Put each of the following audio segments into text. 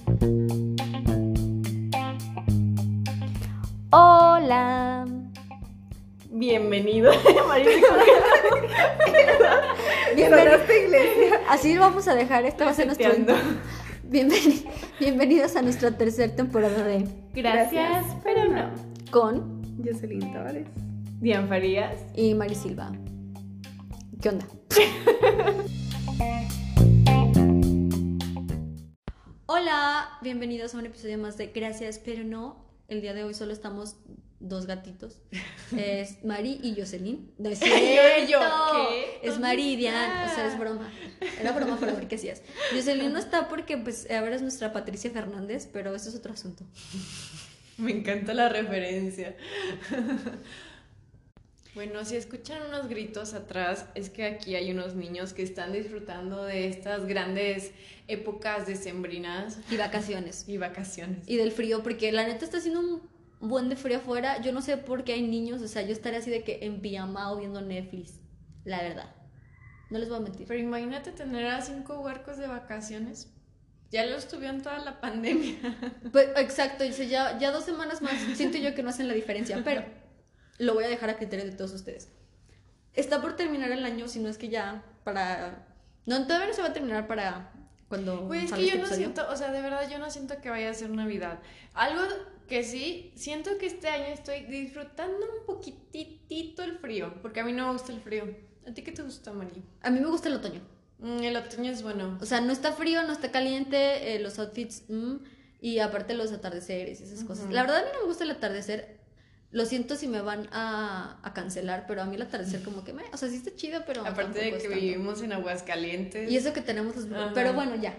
Hola. Bienvenido. Bienvenido a esta iglesia. Así vamos a dejar, esto va a ser nuestro intro. Bienvenidos a nuestra tercera temporada de Gracias, pero no. Con Jocelyn Tavares, Dian Farías y Mari Silva. ¿Qué onda? Hola, bienvenidos a un episodio más de Gracias, pero no. El día de hoy solo estamos dos gatitos. Es Mari y Jocelyn. No es cierto. Yo, ¿qué? Es Mari y Dian. O sea, es broma. Era broma para ver qué hacías. Jocelyn no está porque, pues, ahora es nuestra Patricia Fernández, pero eso es otro asunto. Me encanta la referencia. Bueno, si escuchan unos gritos atrás, es que aquí hay unos niños que están disfrutando de estas grandes épocas decembrinas Y vacaciones. y vacaciones. Y del frío, porque la neta está haciendo un buen de frío afuera. Yo no sé por qué hay niños, o sea, yo estaré así de que en pijama o viendo Netflix, la verdad. No les voy a mentir. Pero imagínate tener a 5 huercos de vacaciones. Ya los tuvieron toda la pandemia. Pues, exacto, dice, ya 2 semanas más. Siento yo que no hacen la diferencia, pero lo voy a dejar a criterio de todos ustedes. Está por terminar el año, si no es que ya para... No, todavía no se va a terminar para cuando Güey, es salga que este yo no episodio. siento, o sea, de verdad yo no siento que vaya a ser Navidad. Algo que sí, siento que este año estoy disfrutando un poquitito el frío, porque a mí no me gusta el frío. ¿A ti qué te gusta, Mari? A mí me gusta el otoño. El otoño es bueno. O sea, no está frío, no está caliente, los outfits, y aparte los atardeceres y esas cosas. Ujú. La verdad a mí no me gusta el atardecer. Lo siento si me van a cancelar, pero a mí el atardecer como que o sea, sí está chido, pero Aparte de tampoco que es tanto. vivimos en Aguascalientes. Y eso que tenemos Ajá. pero bueno, ya.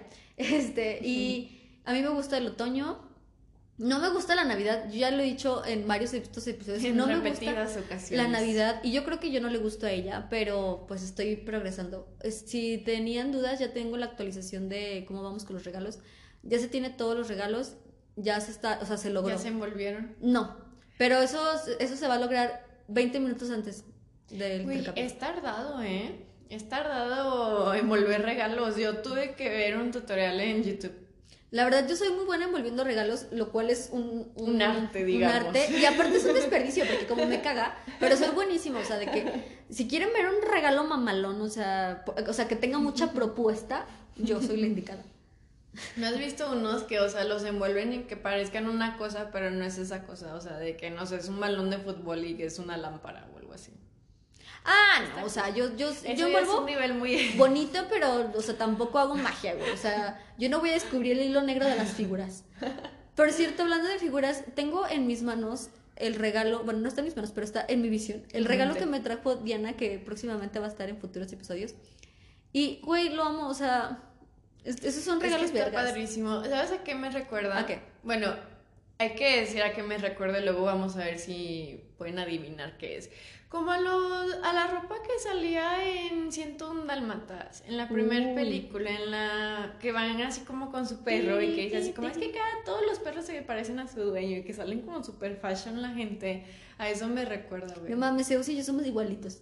Y a mí me gusta el otoño. No me gusta la Navidad. Yo ya lo he dicho en varios de estos episodios. En No me gusta repetidas ocasiones. la Navidad. Y yo creo que yo no le gusto a ella, pero pues estoy progresando. Si tenían dudas, ya tengo la actualización de cómo vamos con los regalos. Ya se tiene todos los regalos. Ya se está, o sea, se logró. ¿Ya se envolvieron? No, pero eso se va a lograr 20 minutos antes del Güey, intercambio. es tardado, ¿eh? Es tardado envolver regalos. Yo tuve que ver un tutorial en YouTube. La verdad, yo soy muy buena envolviendo regalos, lo cual es Un arte, digamos. Un arte, y aparte es un desperdicio, porque como me caga, pero soy buenísima, o sea, de que si quieren ver un regalo mamalón, o sea que tenga mucha propuesta, yo soy la indicada. ¿No has visto unos que, o sea, los envuelven y que parezcan una cosa, pero no es esa cosa? O sea, de que, no sé, es un balón de fútbol y que es una lámpara o algo así. Ah, no, o sea, yo Eso ya es envuelvo un nivel muy... bonito, pero, o sea, tampoco hago magia, güey, o sea, yo no voy a descubrir el hilo negro de las figuras. Por cierto, hablando de figuras, tengo en mis manos el regalo, bueno, no está en mis manos, pero está en mi visión, el regalo que me trajo Diana, que próximamente va a estar en futuros episodios, y, güey, lo amo, o sea... Esos son regalos es que está vergas. padrísimo. ¿Sabes a qué me recuerda? ¿A qué? Bueno, hay que decir a qué me recuerda y luego vamos a ver si pueden adivinar qué es. Como a la ropa que salía en 101 Dálmatas, en la primera película, en la que van así como con su perro y que dice así como, es que todos los perros se parecen a su dueño y que salen como super fashion la gente. A eso me recuerda, güey. No mames, Zeus y yo somos igualitos.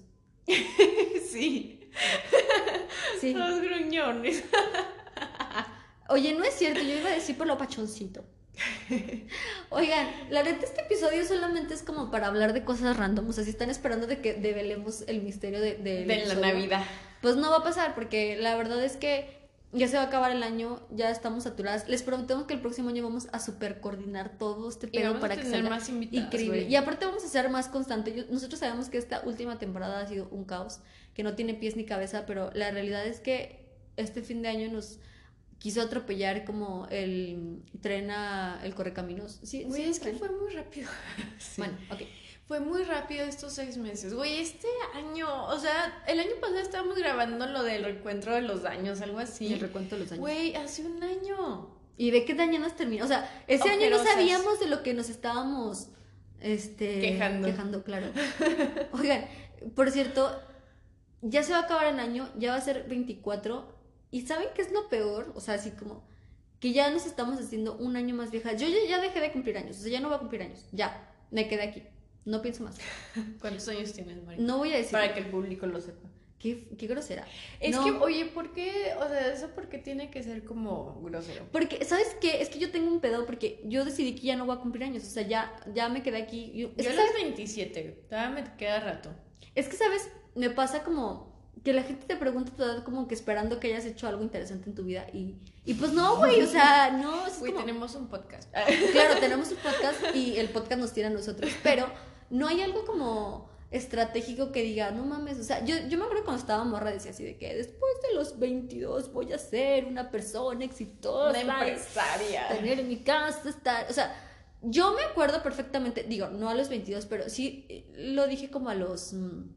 Sí. Sí. Los gruñones. Oye, no es cierto, yo iba a decir por lo pachoncito. Oigan, la neta este episodio solamente es como para hablar de cosas random. O sea, si están esperando de que develemos el misterio de la episodio, Navidad. pues no va a pasar, porque la verdad es que ya se va a acabar el año, ya estamos saturadas. Les prometemos que el próximo año vamos a super coordinar todo este Y pedo vamos para a que tener salga más invitados, increíble. güey. Y aparte vamos a ser más constantes. Nosotros sabemos que esta última temporada ha sido un caos, que no tiene pies ni cabeza, pero la realidad es que este fin de año nos quiso atropellar como el tren a el Correcaminos. Sí, Güey, sí, es que tren. fue muy rápido. Sí. Bueno, ok. Fue muy rápido estos 6 meses. Güey, este año, o sea, el año pasado estábamos grabando lo del reencuentro de los daños, algo así. El recuento de los años. Güey, hace un año. ¿Y de qué daño nos terminó? O sea, ese año no Ojerosas. sabíamos de lo que nos estábamos quejando, claro. Oigan, por cierto, ya se va a acabar el año, ya va a ser 24. ¿Y saben qué es lo peor? O sea, así como que ya nos estamos haciendo un año más viejas. Yo ya dejé de cumplir años, o sea, ya no voy a cumplir años. Ya, me quedé aquí. No pienso más. ¿Cuántos años tienes, Mari? No voy a decir. Para que el público lo sepa. Qué grosera. Es No, que, oye, ¿por qué? O sea, ¿eso por qué tiene que ser como grosero? porque, ¿sabes qué? Es que yo tengo un pedo porque yo decidí que ya no voy a cumplir años. O sea, ya me quedé aquí. Es Yo que, a ¿sabes? los 27, todavía me queda rato. Es que, ¿sabes? Me pasa como que la gente te pregunta tu edad como que esperando que hayas hecho algo interesante en tu vida y pues no, güey, o sea, no, es Güey, como... tenemos un podcast. Claro, tenemos un podcast y el podcast nos tira a nosotros, pero no hay algo como estratégico que diga, no mames, o sea, yo me acuerdo cuando estaba morra decía así de que después de los 22 voy a ser una persona exitosa, Una empresaria. tener en mi casa, estar, o sea, yo me acuerdo perfectamente, digo, no a los 22, pero sí lo dije como a los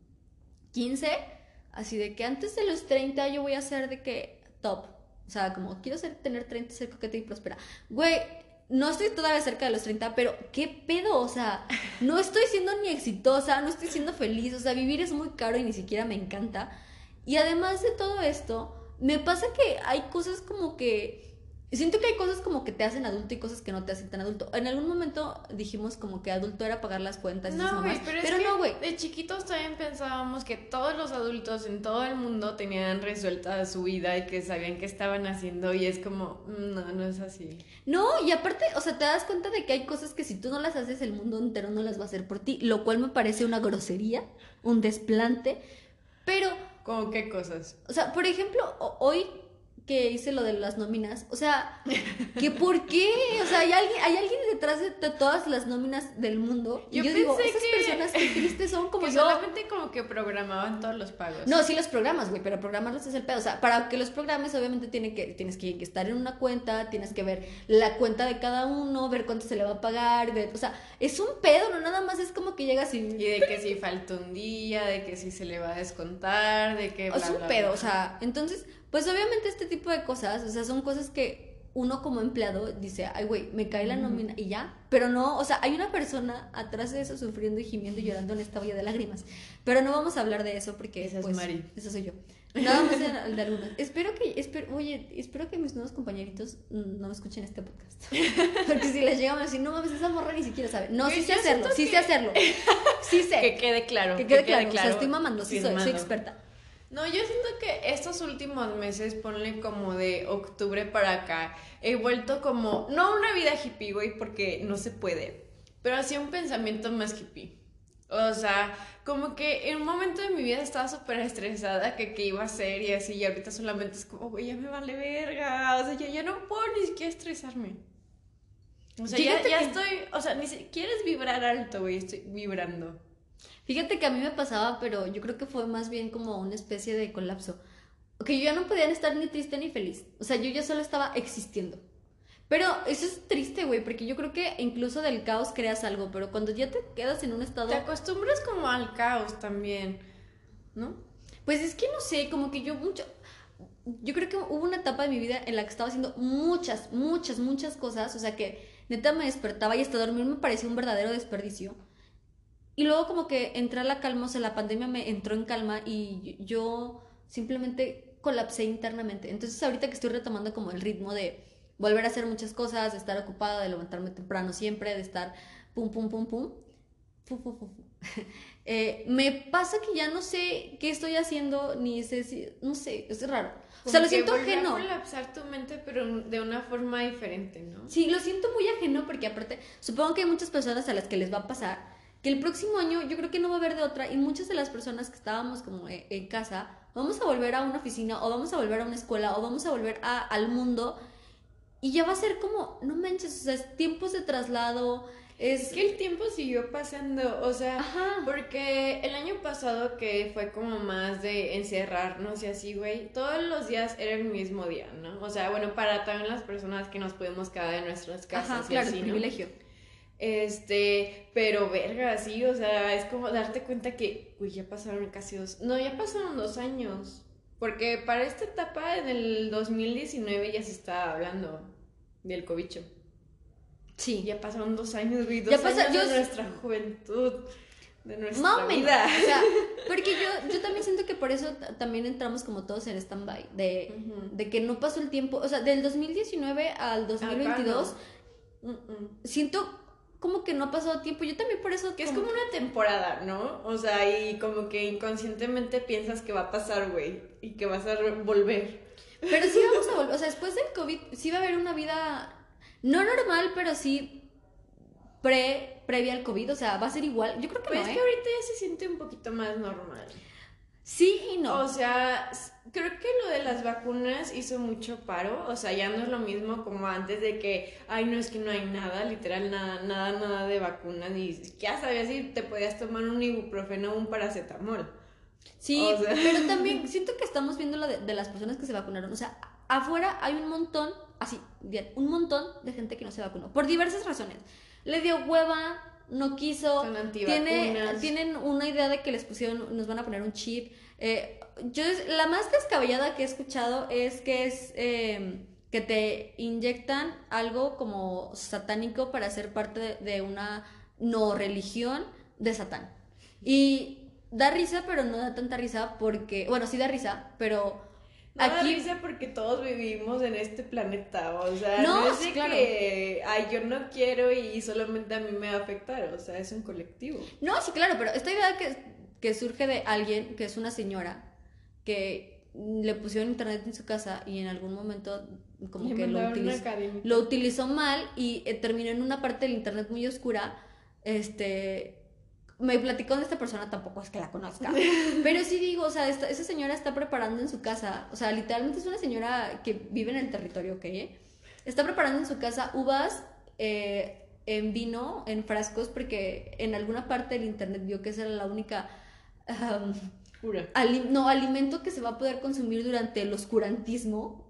15, así de que antes de los 30 yo voy a ser de que top. O sea, como quiero tener 30, ser coqueta y próspera. Güey, no estoy todavía cerca de los 30, pero ¿qué pedo? O sea, no estoy siendo ni exitosa, no estoy siendo feliz. O sea, vivir es muy caro y ni siquiera me encanta. Y además de todo esto, me pasa que hay cosas como que... Siento que hay cosas como que te hacen adulto y cosas que no te hacen tan adulto. En algún momento dijimos como que adulto era pagar las cuentas y esas No, güey, mamás, pero es pero que no, güey. de chiquitos también pensábamos que todos los adultos en todo el mundo tenían resuelta su vida y que sabían qué estaban haciendo y es como, no, no es así. No, y aparte, o sea, te das cuenta de que hay cosas que si tú no las haces, el mundo entero no las va a hacer por ti, lo cual me parece una grosería, un desplante, pero, ¿Cómo qué cosas? o sea, por ejemplo, hoy que hice lo de las nóminas, o sea, ¿que por qué? O sea, hay alguien detrás de todas las nóminas del mundo. Y yo digo, esas personas que tristes son como que yo. solamente como que programaban todos los pagos. No, sí los programas, güey, pero programarlos es el pedo. O sea, para que los programes, obviamente tienes que estar en una cuenta, tienes que ver la cuenta de cada uno, ver cuánto se le va a pagar, o sea, es un pedo, no nada más es como que llegas y... Y de que si falta un día, de que si se le va a descontar, de que... Es un pedo, o sea, entonces, pues obviamente este tipo de cosas, o sea, son cosas que uno como empleado dice, ay, güey, me cae la nómina y ya, pero no, o sea, hay una persona atrás de eso sufriendo y gimiendo y llorando en esta olla de lágrimas, pero no vamos a hablar de eso porque, esa es pues, Mari. esa soy yo. Nada más de algunas. Espero que mis nuevos compañeritos no me escuchen este podcast. Porque si les llegamos a decir, no mames, esa morra ni siquiera sabe. No, sí sé hacerlo, sí sé hacerlo. Sí sé. Que quede claro. Que quede claro. O sea, estoy mamando, sí soy experta. No, yo siento que estos últimos meses, ponle como de octubre para acá, he vuelto como, no una vida hippie, güey, porque no se puede, pero así un pensamiento más hippie. O sea, como que en un momento de mi vida estaba súper estresada que qué iba a hacer y así, y ahorita solamente es como, güey, ya me vale verga, o sea, ya no puedo ni siquiera estresarme. O sea, ya estoy, o sea, ni siquiera es vibrar alto, güey, estoy vibrando. Fíjate que a mí me pasaba, pero yo creo que fue más bien como una especie de colapso. Que yo ya no podía estar ni triste ni feliz. O sea, yo ya solo estaba existiendo. Pero eso es triste, güey, porque yo creo que incluso del caos creas algo, pero cuando ya te quedas en un estado... Te acostumbras como al caos también, ¿no? Pues es que no sé, como que yo creo que hubo una etapa de mi vida en la que estaba haciendo muchas cosas, o sea que neta me despertaba y hasta dormir me parecía un verdadero desperdicio. Y luego como que entré a la calma, o sea, la pandemia me entró en calma y yo simplemente colapsé internamente. Entonces ahorita que estoy retomando como el ritmo de volver a hacer muchas cosas, de estar ocupada, de levantarme temprano siempre, de estar pum, pum, pum, pum, me pasa que ya no sé qué estoy haciendo, ni sé si, no sé, es raro. O sea, lo siento ajeno. Como que colapsar tu mente, pero de una forma diferente, ¿no? Sí, lo siento muy ajeno porque aparte, supongo que hay muchas personas a las que les va a pasar que el próximo año yo creo que no va a haber de otra y muchas de las personas que estábamos como en casa, vamos a volver a una oficina o vamos a volver a una escuela o vamos a volver al mundo y ya va a ser como, no manches, o sea, es tiempos de traslado, Es que el tiempo siguió pasando, o sea, Ajá. porque el año pasado que fue como más de encerrarnos y así, güey, todos los días era el mismo día, ¿no? O sea, bueno, para también las personas que nos podemos quedar en nuestras casas. Ajá, y claro, así, el ¿no? privilegio. Pero verga, sí, o sea, es como darte cuenta que, uy, ya pasaron casi ya pasaron 2 años. Porque para esta etapa, en el 2019, ya se estaba hablando del cobicho. Sí. Ya pasaron 2 años, güey, Ya pasa- años yo- de nuestra juventud, de nuestra Más o menos, vida. o sea, porque yo también siento que por eso también entramos como todos en stand-by, de que no pasó el tiempo, o sea, del 2019 al 2022, Acá no. siento como que no ha pasado tiempo. Yo también por eso... Que es como una temporada, ¿no? O sea, y como que inconscientemente piensas que va a pasar, güey, y que vas a volver. Pero sí vamos a volver, o sea, después del COVID sí va a haber una vida, no normal, pero sí previa al COVID, o sea, va a ser igual. Yo creo que Pues no, es que ahorita ya se siente un poquito más normal. Sí y no. O sea, creo que lo de las vacunas hizo mucho paro. O sea, ya no es lo mismo como antes de que, ay, no, es que no hay nada, literal, nada de vacunas. Y ya sabías si te podías tomar un ibuprofeno o un paracetamol. Sí, o sea... pero también siento que estamos viendo lo de las personas que se vacunaron. O sea, afuera hay un montón, así, bien, un montón de gente que no se vacunó. Por diversas razones. Le dio hueva, no quiso. Son antivacunas. Tienen una idea de que les pusieron, nos van a poner un chip. La más descabellada que he escuchado es que te inyectan algo como satánico para ser parte de una no religión de Satán. Y da risa, pero no da tanta risa porque, bueno, sí da risa, pero no aquí... da risa porque todos vivimos en este planeta, o sea, no es de claro. que, ay, yo no quiero y solamente a mí me va a afectar, o sea, es un colectivo. No, sí, claro, pero esta idea que surge de alguien que es una señora que le pusieron internet en su casa y en algún momento como que lo utilizó mal y terminó en una parte del internet muy oscura, me platicó de esta persona, tampoco es que la conozca, pero sí digo, o sea, esa señora está preparando en su casa, o sea, literalmente es una señora que vive en el territorio, ¿ok? Está preparando en su casa uvas en vino, en frascos, porque en alguna parte del internet vio que esa era la única alimento que se va a poder consumir durante el oscurantismo.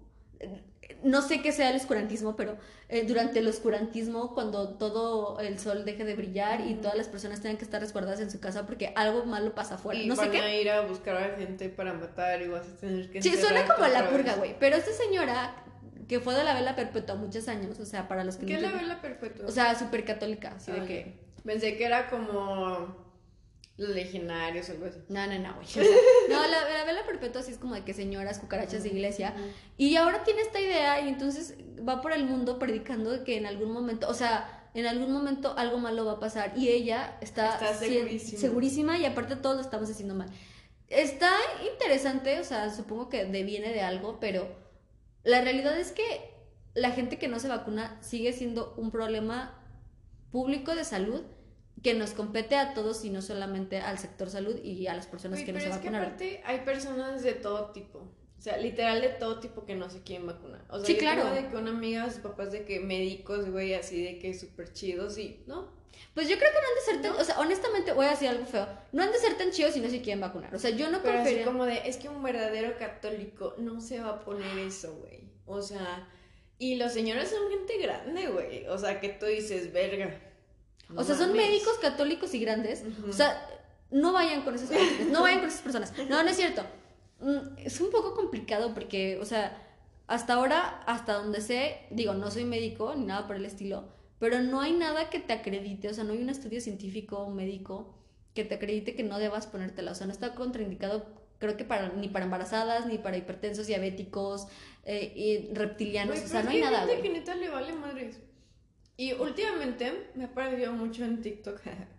No sé qué sea el oscurantismo, pero durante el oscurantismo, cuando todo el sol deje de brillar y todas las personas tengan que estar resguardadas en su casa porque algo malo pasa afuera. Y no van sé qué. A ir a buscar a gente para matar y vas a tener que... Sí, suena como a la purga, güey. Pero esta señora, que fue de la vela perpetua muchos años, o sea, para los que ¿Qué no... es la vela perpetua? O sea, súper católica, así de que... Pensé que era como... los legionarios o algo así. No, güey. O sea, no, la vela perpetua sí es como de que señoras, cucarachas de iglesia. Y ahora tiene esta idea y entonces va por el mundo predicando de que en algún momento, o sea, en algún momento algo malo va a pasar. Y ella está segurísima y aparte todos lo estamos haciendo mal. Está interesante, o sea, supongo que deviene de algo, pero la realidad es que la gente que no se vacuna sigue siendo un problema público de salud que nos compete a todos y no solamente al sector salud y a las personas que no se vacunaron. Pero es que aparte hay personas de todo tipo, o sea, literal de todo tipo que no se quieren vacunar. O sea, sí, yo claro. tengo de que una amiga, sus papás de que médicos, güey, así de que súper chidos y, ¿no? Pues yo creo que no han de ser tan, o sea, honestamente voy a decir algo feo, no han de ser tan chidos si no se quieren vacunar, o sea, yo no confiaría. Pero así como de, es que un verdadero católico no se va a poner eso, güey, o sea, y los señores son gente grande, güey, o sea, que tú dices, verga. No, o sea, son médicos católicos y grandes. O sea, no vayan con esas personas. No vayan con esas personas. No es cierto. Es un poco complicado porque, o sea, hasta ahora, hasta donde sé, digo, no soy médico ni nada por el estilo, pero no hay nada que te acredite, o sea, no hay un estudio científico o médico que te acredite que no debas ponértela. O sea, no está contraindicado, creo que ni para embarazadas, ni para hipertensos, diabéticos, y reptilianos. Wey, o sea, no hay nada. Hay gente que neta le vale madres. Y últimamente me ha parecido mucho en TikTok.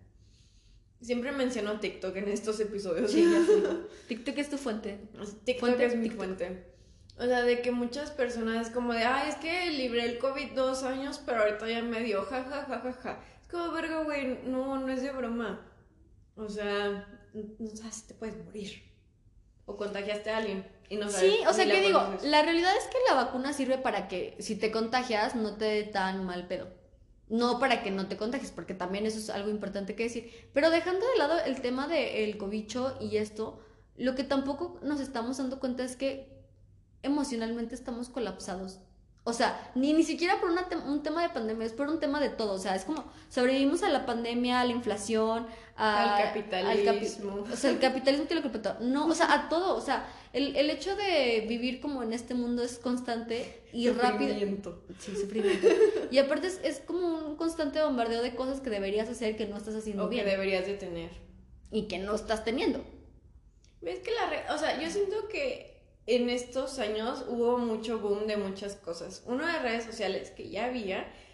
Siempre menciono TikTok en estos episodios. Sí, ya sé. TikTok es tu fuente. TikTok es mi fuente. O sea, de que muchas personas como de, ay, es que libré el COVID 2 años, pero ahorita ya me dio, ja. Es como, verga, güey, no es de broma. O sea, no sabes si te puedes morir. O contagiaste a alguien y no sabes. Sí, o sea, ¿qué digo? La realidad es que la vacuna sirve para que si te contagias no te dé tan mal pedo. No para que no te contagies, porque también eso es algo importante que decir. Pero dejando de lado el tema del cobicho y esto, lo que tampoco nos estamos dando cuenta es que emocionalmente estamos colapsados. O sea, ni siquiera por un tema de pandemia, es por un tema de todo. O sea, es como sobrevivimos a la pandemia, a la inflación, al capitalismo. O sea, el capitalismo que lo culpa todo. No, o sea, a todo. O sea, el hecho de vivir como en este mundo es constante y rápido. Sí, sufrimiento. Y aparte es como un constante bombardeo de cosas que deberías hacer que no estás haciendo bien. O que deberías de tener. Y que no estás teniendo. ¿Ves que o sea, yo siento que en estos años hubo mucho boom de muchas cosas. Uno de redes sociales que ya había,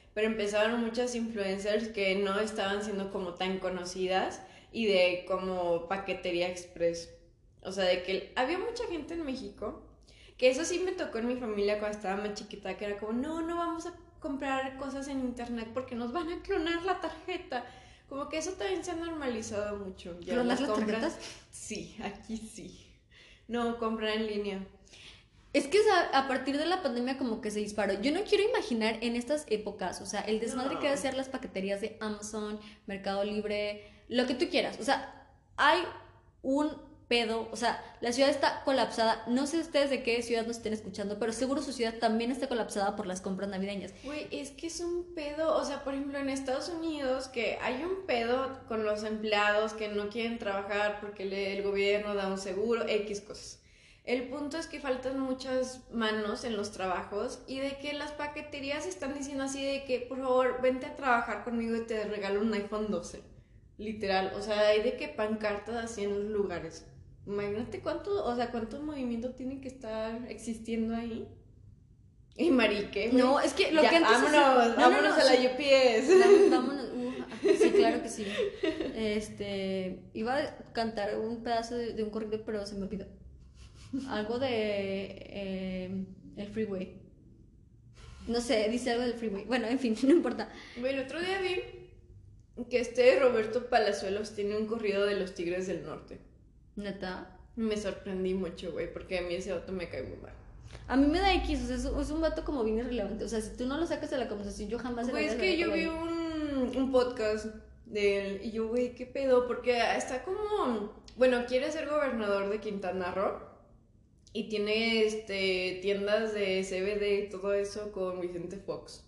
pero empezaron muchas influencers que no estaban siendo como tan conocidas y de como paquetería express. O sea, de que había mucha gente en México, que eso sí me tocó en mi familia cuando estaba más chiquita, que era como, no vamos a comprar cosas en internet porque nos van a clonar la tarjeta. Como que eso también se ha normalizado mucho. Ya ¿Clonar las tarjetas? Sí, aquí sí. No, comprar en línea. Es que a partir de la pandemia como que se disparó. Yo no quiero imaginar en estas épocas, o sea, el desmadre que va a hacer las paqueterías de Amazon, Mercado Libre, lo que tú quieras. O sea, hay un pedo, o sea, la ciudad está colapsada. No sé ustedes de qué ciudad nos estén escuchando, pero seguro su ciudad también está colapsada por las compras navideñas. Güey, es que es un pedo, o sea, por ejemplo, en Estados Unidos, que hay un pedo con los empleados que no quieren trabajar porque el gobierno da un seguro, X cosas. El punto es que faltan muchas manos en los trabajos y de que las paqueterías están diciendo así de que, por favor, vente a trabajar conmigo y te regalo un iPhone 12. Literal, o sea, hay de que pancartas así en los lugares. Imagínate cuánto movimiento tiene que estar existiendo ahí. Y marique. No, es que lo ya, que antes vámonos a la UPS. Vámonos, sí, claro que sí. Iba a cantar un pedazo de un corrido, pero se me olvidó. Algo de el freeway. No sé, dice algo del freeway. Bueno, en fin, no importa. Bueno, el otro día vi que Roberto Palazuelos tiene un corrido de los Tigres del Norte. ¿Neta? Me sorprendí mucho, güey, porque a mí ese vato me cae muy mal. A mí me da X, o sea, es un vato como bien irrelevante. O sea, si tú no lo sacas de la conversación, yo jamás... Güey, es que yo vi un podcast de él y yo, güey, ¿qué pedo? Porque está como... Bueno, quiere ser gobernador de Quintana Roo. Y tiene tiendas de CBD y todo eso con Vicente Fox.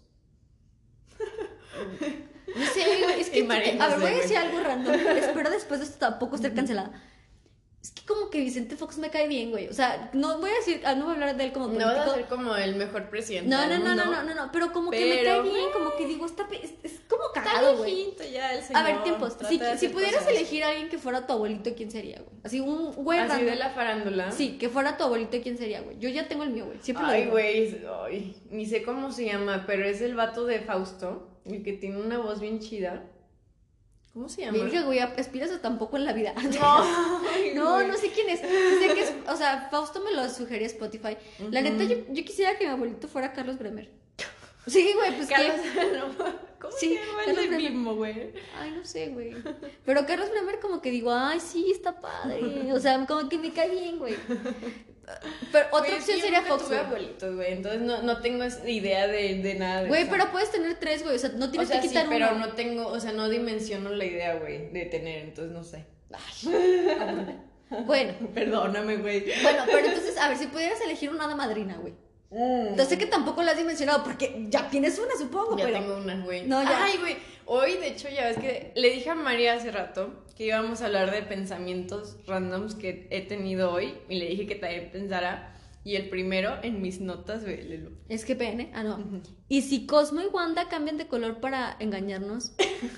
No sé, es que a ver, voy a decir algo random. Espero después de esto tampoco estar cancelada. Es que como que Vicente Fox me cae bien, güey. O sea, no voy a hablar de él como político. No va a ser como el mejor presidente. No, pero como que me cae bien, como que digo, es como cagado, güey. Ya el señor. A ver, tiempos. Si pudieras elegir a alguien que fuera tu abuelito, ¿quién sería, güey? Así un güey así random. de la farándula. Sí, que fuera tu abuelito, ¿quién sería, güey? Yo ya tengo el mío, güey. Siempre lo Ay, digo. güey, ni sé cómo se llama, pero es el vato de Fausto, el que tiene una voz bien chida. ¿Cómo se llama? Virgen, güey, aspiras a tampoco en la vida. No, no sé quién es. Sé que es, o sea, Fausto me lo sugería Spotify. La neta, yo quisiera que mi abuelito fuera Carlos Bremer. Sí, güey, pues Carlos, ¿cómo sí, se llama el de Bimbo, güey? Ay, no sé, güey. Pero Carlos Bremer como que digo, ay, sí, está padre. O sea, como que me cae bien, güey. Pero otra opción sería Fox, güey. Abuelitos, güey, entonces no tengo idea de nada de güey, eso. pero puedes tener 3, güey, o sea, no tienes que quitar sí, pero uno. no tengo, o sea, no dimensiono la idea, güey, de tener, entonces no sé. Ay, aburrida. Bueno. Perdóname, güey. Bueno, pero entonces, a ver, si pudieras elegir una hada madrina, güey. Entonces sé que tampoco la has dimensionado porque ya tienes una, supongo. Ya pero... tengo una, güey. No, ya. Ay, güey. Hoy, de hecho, ya ves que le dije a María hace rato que íbamos a hablar de pensamientos randoms que he tenido hoy. Y le dije que también pensara. Y el primero en mis notas, güey, léelo. Es que pene. Ah, no. ¿Y si Cosmo y Wanda cambian de color para engañarnos?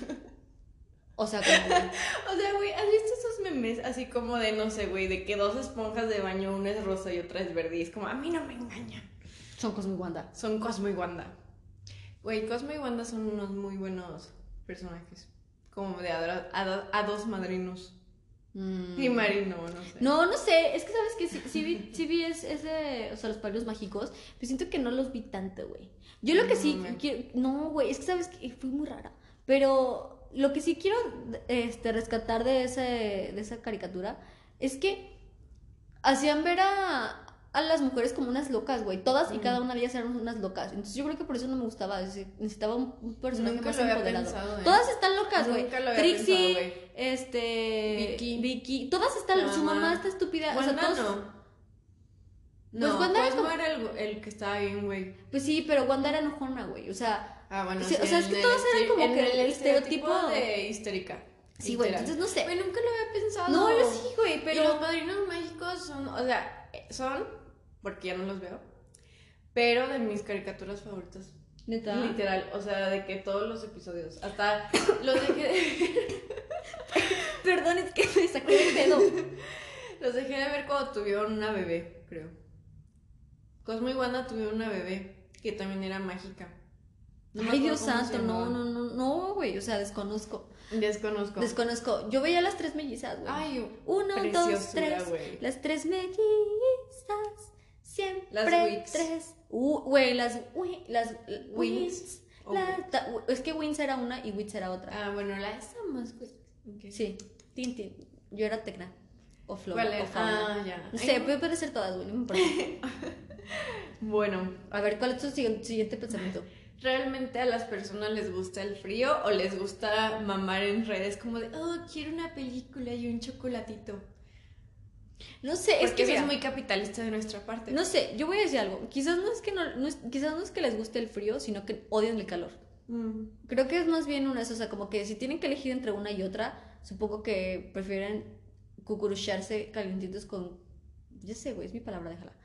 O sea, como... O sea, güey, ¿has visto esos memes así como de, no sé, güey, de que 2 esponjas de baño, una es rosa y otra es verde? Y es como, a mí no me engañan. Son Cosmo y Wanda. Son Cosmo y Wanda. Güey, Cosmo y Wanda son unos muy buenos personajes. Como de a dos madrinos. Y Marino, no sé. No sé. Es que, ¿sabes qué? Sí vi ese... O sea, los Padrinos Mágicos. Pero siento que no los vi tanto, güey. Yo lo que sí quiero... No, güey. Es que, ¿sabes qué? Fue muy rara. Pero lo que sí quiero rescatar de esa caricatura es que hacían ver a las mujeres como unas locas, güey. Todas y cada una de ellas eran unas locas. Entonces yo creo que por eso no me gustaba. Necesitaba un personaje Nunca más lo había empoderado. pensado, Todas están locas, güey. Nunca lo había Trixie, pensado, Vicky. Todas están. Su mamá está estúpida. Wanda, o sea, todos... no. Pues Wanda Cosmo era el que estaba bien, güey. Pues sí, pero Wanda era enojona, güey. O sea... bueno, sí, o sea, es que todas eran como que el estereotipo de histérica. Sí, güey, entonces no sé. Güey, nunca lo había pensado. No, yo sí, güey, pero... Y los Padrinos Mágicos son, o sea, porque ya no los veo, pero de mis caricaturas favoritas. ¿Neta? Literal, o sea, de que todos los episodios, hasta los dejé de... Perdón, es que me saqué el dedo. Los dejé de ver cuando tuvieron una bebé, creo. Cosmo y Wanda tuvieron una bebé que también era mágica. No me Ay, acuerdo Dios cómo se santo, no, llamaban. no, no, no, güey, o sea, desconozco. Desconozco. Yo veía las tres mellizas, güey. Ay, 1, 2, preciosura, 3. güey. Las tres mellizas. Siempre Las Wicks. 3. Güey, las Wins. Es que Wins era una y Wits era otra. Ah, bueno, las somos, güey. Okay. Sí, Tintin. Yo era Tecna. O Flora. ¿Cuál es? O Fauna. Ah, ya. No sé, puede ser todas, güey, no me importa. Bueno, A ver, ¿cuál es tu siguiente pensamiento? ¿realmente a las personas les gusta el frío o les gusta mamar en redes como de, oh, quiero una película y un chocolatito? No sé, es Porque que eso mira, es muy capitalista de nuestra parte. no sé, yo voy a decir algo. Quizás no es que quizás no es que les guste el frío, sino que odian el calor. Creo que es más bien una eso, o sea, como que si tienen que elegir entre una y otra, supongo que prefieren cucurucharse calientitos con, ya sé, güey, es mi palabra, déjala.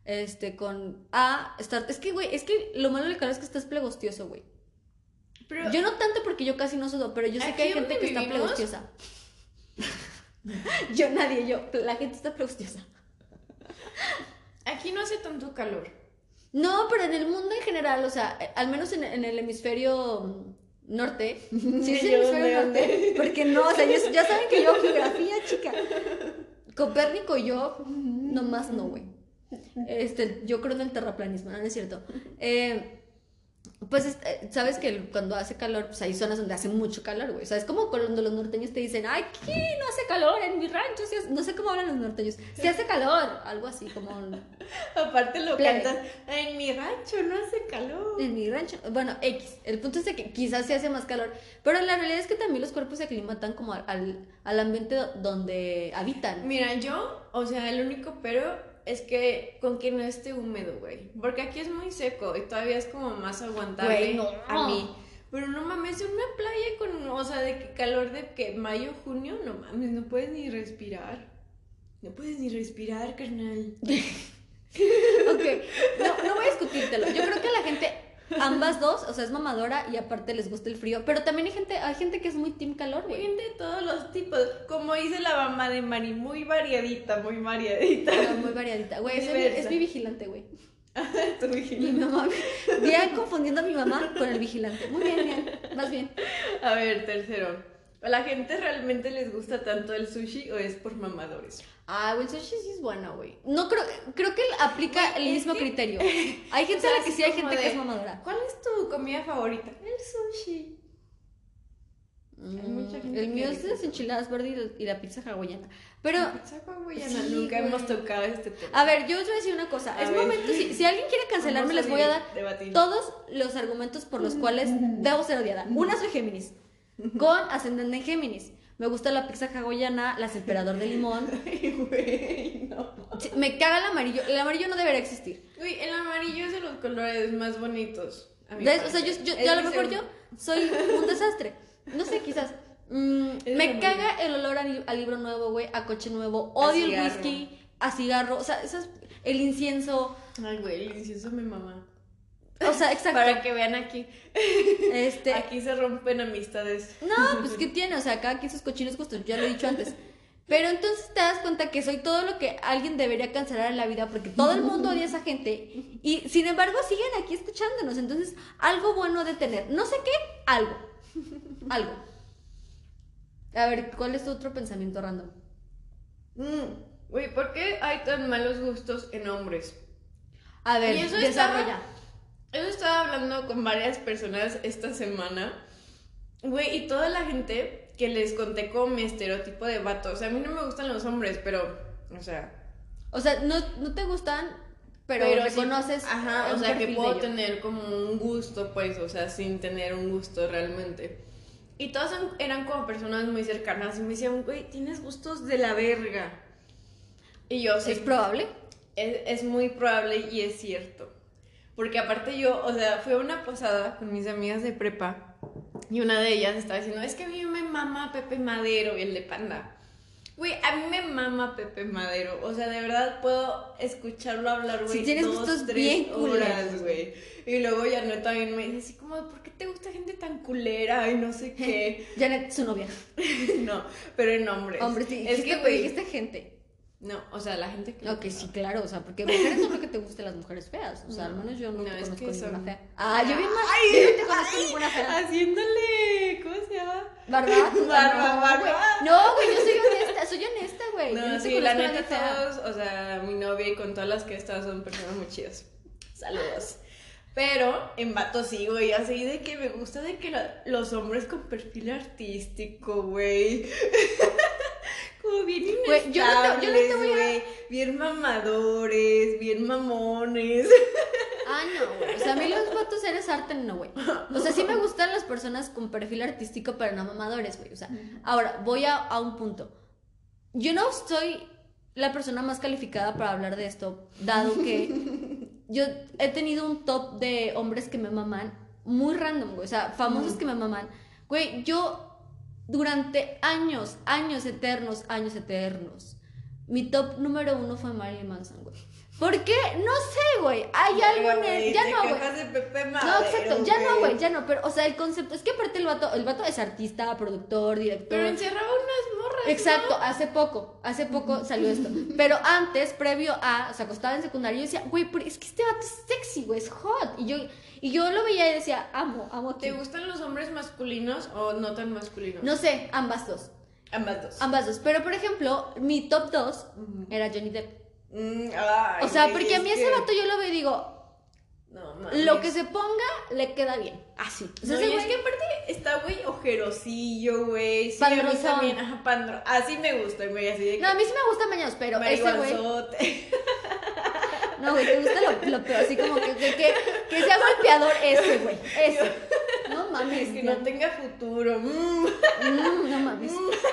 Es que, güey, es que lo malo del calor es que estás plegostioso, güey. Pero Yo no tanto porque yo casi no sudo, pero yo sé que hay aquí gente donde que está vivimos- plegostiosa. La gente está plegostiosa. aquí no hace tanto calor. No, pero en el mundo en general, o sea, al menos en el hemisferio norte, sí es el Yo, hemisferio ¿de norte, dónde? porque no, o sea, ya saben que yo geografía, chica. Copérnico y yo, nomás no, güey. Yo creo en el terraplanismo, no es cierto. Pues sabes que cuando hace calor, pues hay zonas donde hace mucho calor, güey. O sea, es como cuando los norteños te dicen, ay, ¿qué? No hace calor en mi rancho. No sé cómo hablan los norteños. Sí hace calor, algo así como Aparte lo Plebe. cantas, en mi rancho no hace calor. en mi rancho. Bueno, X. El punto es de que quizás sí hace más calor. Pero la realidad es que también los cuerpos se aclimatan como al ambiente donde habitan. Mira, o sea, el único pero es que con que no esté húmedo, güey. Porque aquí es muy seco y todavía es como más aguantable Güey, no. a mí. Pero no mames, en una playa con, o sea, de que calor de que mayo, junio, no mames, no puedes ni respirar. No puedes ni respirar, carnal. Ok, no voy a discutírtelo. Yo creo que la gente, ambas dos, o sea, es mamadora y aparte les gusta el frío. Pero también hay gente que es muy team calor, Hay güey. gente de todos los tipos. Como dice la mamá de Mari, muy variadita, muy variadita. Muy variadita. Güey, Diversa. es mi vigilante, güey. Tu Mi vigilante. mamá. Bien confundiendo a mi mamá con el vigilante. Muy bien, bien. Más bien. A ver, tercero. ¿A la gente realmente les gusta tanto el sushi o es por mamadores? Ah, güey, el sushi sí es bueno, güey. No creo que aplica Güey, el es mismo que- criterio. Hay gente O sea, a la que así sí, hay como gente que de, es mamadora. ¿Cuál es tu comida favorita? El sushi. mucha gente El que mío dice es las eso. enchiladas verdes y la pizza hawaiana. Pero, La pizza hawaiana, sí, nunca güey. hemos tocado este tema. a ver, yo os voy a decir una cosa. A Es ver. momento, si alguien quiere cancelarme, Vamos les voy a dar debatir. todos los argumentos por los cuales debo ser odiada. Una, soy Géminis, con ascendente en Géminis. Me gusta la pizza hawaiana, las emperador de limón. Ay, güey, no. Sí, me caga el amarillo. El amarillo no debería existir. Uy, el amarillo es de los colores más bonitos. A mi ¿Ves? O sea, parecer. yo Es a lo mi mejor yo segundo. soy un desastre. No sé, quizás. Es Me amarillo. caga el olor a libro nuevo, güey, a coche nuevo. Odio el cigarro. whisky, a cigarro. O sea, el incienso. Ay, güey, el incienso me mamá. O sea, exacto. Para que vean aquí. Este. Aquí se rompen amistades. No, pues ¿qué tiene? O sea, cada quien sus cochinos gustos, ya lo he dicho antes. Pero entonces te das cuenta que soy todo lo que alguien debería cancelar en la vida porque todo el mundo odia a esa gente y sin embargo siguen aquí escuchándonos. Entonces, algo bueno de tener. No sé qué, algo. Algo. A ver, ¿cuál es tu otro pensamiento random? Güey, ¿por qué hay tan malos gustos en hombres? A ver, Y eso desarrolla. Yo estaba hablando con varias personas esta semana, güey, y toda la gente que les conté como mi estereotipo de vato. O sea, a mí no me gustan los hombres, pero, o sea... O sea, no te gustan, pero sí, reconoces. ajá, o un sea, que perfil puedo bello. tener como un gusto, pues, o sea, sin tener un gusto realmente. Y todas eran como personas muy cercanas y me decían, güey, tienes gustos de la verga. Y yo, sí, ¿Es probable? es muy probable y es cierto. Porque aparte yo, o sea, fui a una posada con mis amigas de prepa y una de ellas estaba diciendo, es que a mí me mama Pepe Madero, el de Panda. Güey, a mí me mama Pepe Madero. O sea, de verdad puedo escucharlo hablar, güey. Si tienes 2, gustos 3 bien horas, culeros, güey. Y luego Janet también me dice así como, ¿por qué te gusta gente tan culera? Y no sé qué. Janet, su novia. No, pero en hombres. Hombre, sí. Es que, dijiste, güey, dijiste gente. No, o sea, la gente que... Ok, sí, claro, o sea, porque mujeres no creo que te gusten las mujeres feas, o sea, al menos yo no te es conozco que ninguna son... fea. Ah, yo bien mal, yo no te conozco ninguna fea. Haciéndole, ¿cómo se llama? Barba, Barba. No, güey, yo soy honesta, güey. Yo No, no te sí, la conozco a nadie neta fea. todos, o sea, mi novia y con todas las que he estado son personas muy chidas. Saludos. Pero en vato sí, güey, así de que me gusta de que los hombres con perfil artístico, güey. Como bien Güey, yo no te inestables, voy a... güey. Bien mamadores, bien mamones. Ah, no, güey. O sea, a mí los vatos eres arte, no, güey. O sea, sí me gustan las personas con perfil artístico, pero no mamadores, güey. O sea, ahora, voy a un punto. Yo no soy la persona más calificada para hablar de esto, dado que yo he tenido un top de hombres que me maman muy random, güey. O sea, famosos que me maman. Güey, yo durante años eternos, mi top número 1 fue Marilyn Manson, güey. ¿Por qué? No sé, güey. Hay algo en él. Ya no, güey. No, exacto. Ya no, güey. Ya no. Pero, o sea, el concepto. Es que aparte el vato es artista, productor, director. Pero encerraba unas morras. Exacto. ¿No? Hace poco salió esto. Pero antes, previo a. O sea, cuando estaba en secundaria, yo decía, güey, pero es que este vato es sexy, güey. Es hot. Y yo lo veía y decía, amo. ¿Te gustan los hombres masculinos o no tan masculinos? No sé, ambas dos. Ambas dos. Pero, por ejemplo, mi top 2 era Johnny Depp. Ay, o sea, porque a mí ese vato yo lo veo y digo, no, mames. Lo que se ponga le queda bien, así. O sea, no, y es que aparte está güey ojerosillo, güey. Sí, Pandrozón. a mí también, ajá, así me gusta, güey, así de que... No, a mí sí me gustan bañados, pero ese güey... No, güey, te gusta lo peor, así como que sea golpeador ese, güey, ese. No mames. Que no tenga futuro. No mames.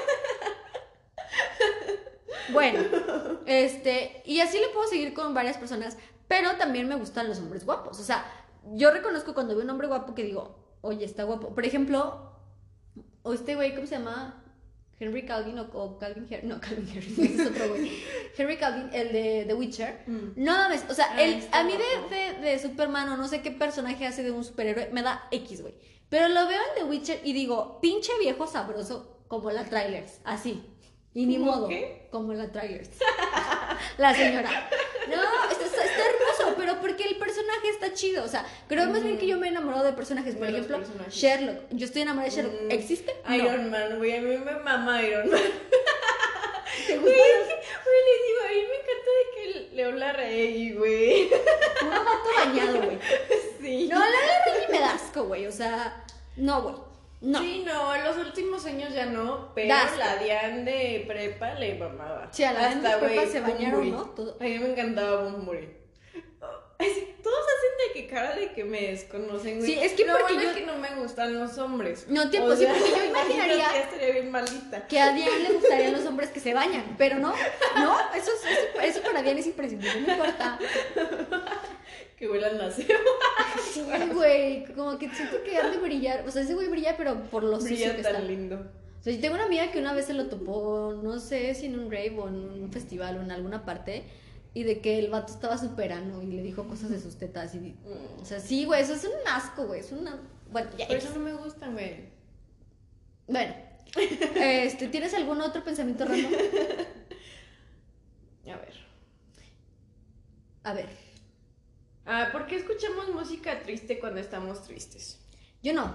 Bueno, y así le puedo seguir con varias personas, pero también me gustan los hombres guapos. O sea, yo reconozco cuando veo un hombre guapo que digo, oye, está guapo. Por ejemplo, o este güey, ¿cómo se llama? Henry Calvin o Calvin Harris. No, Calvin Harris, ese es otro güey. Henry Calvin, el de The Witcher. No mames, o sea, a mí de Superman o no sé qué personaje hace de un superhéroe, me da X, güey. Pero lo veo en The Witcher y digo, pinche viejo sabroso, como la Trailers, así. Y ni modo, ¿qué? como la Trailers. La señora. No, está hermoso, pero porque el personaje está chido. O sea, creo más bien que yo me he enamorado de personajes. Por ejemplo, Sherlock. Yo estoy enamorada de Sherlock. ¿Existe? Iron Man, güey. A mí me mama Iron Man. ¿Te gusta? Güey, les digo, a mí me encanta de que Leo la Rey, güey. Un vato bañado, güey. Sí. No, la Rey me da asco, güey. O sea, no, güey. No. Sí, no, en los últimos años ya no, pero la Diane de prepa le mamaba. Sí, a la Diane de prepa se bañaron, ¿no? Todo. A mí me encantaba Bunbury. Todos hacen de que cara de que me desconocen, güey. Sí, es que porque es que no me gustan los hombres. No, tiempo, sí, porque yo imaginaría ya estaría bien maldita. que a Diane le gustarían los hombres que se bañan, pero no, eso para Diane es imprescindible, no importa. Que huelan la Sí, güey, como que siento que han de brillar, o sea, ese güey brilla, pero por lo sucio que tan está. lindo. O sea, yo tengo una amiga que una vez se lo topó, no sé si en un rave o en un festival o en alguna parte, y de que el vato estaba superano y le dijo cosas de sus tetas y... O sea, sí, güey, eso es un asco, güey, es una... Bueno, ya. Por eso no me gustan, güey. Bueno, ¿tienes algún otro pensamiento random? A ver. ¿Por qué escuchamos música triste cuando estamos tristes? Yo no.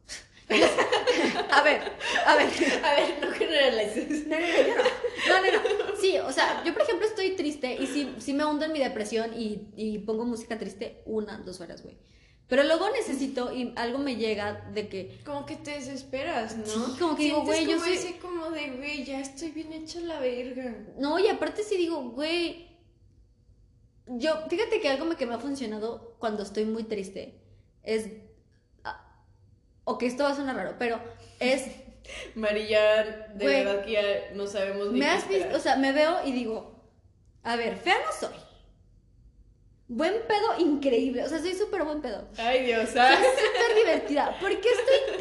A ver, no generalices. No, yo no. Sí, o sea, yo por ejemplo estoy triste y sí me hundo en mi depresión y pongo música triste 1-2 horas, güey. Pero luego necesito y algo me llega de que... Como que te desesperas, ¿no? Sí, como que digo, güey, yo soy... Ese como de, güey, ya estoy bien hecha la verga. No, y aparte sí digo, güey... Fíjate que algo que me ha funcionado cuando estoy muy triste es... Ok, esto va a sonar raro, pero es... María, de verdad que ya no sabemos ni me has visto, o sea, me veo y digo, a ver, fea no soy. Buen pedo, increíble. O sea, soy súper buen pedo. Ay, Dios, soy súper divertida. ¿Por qué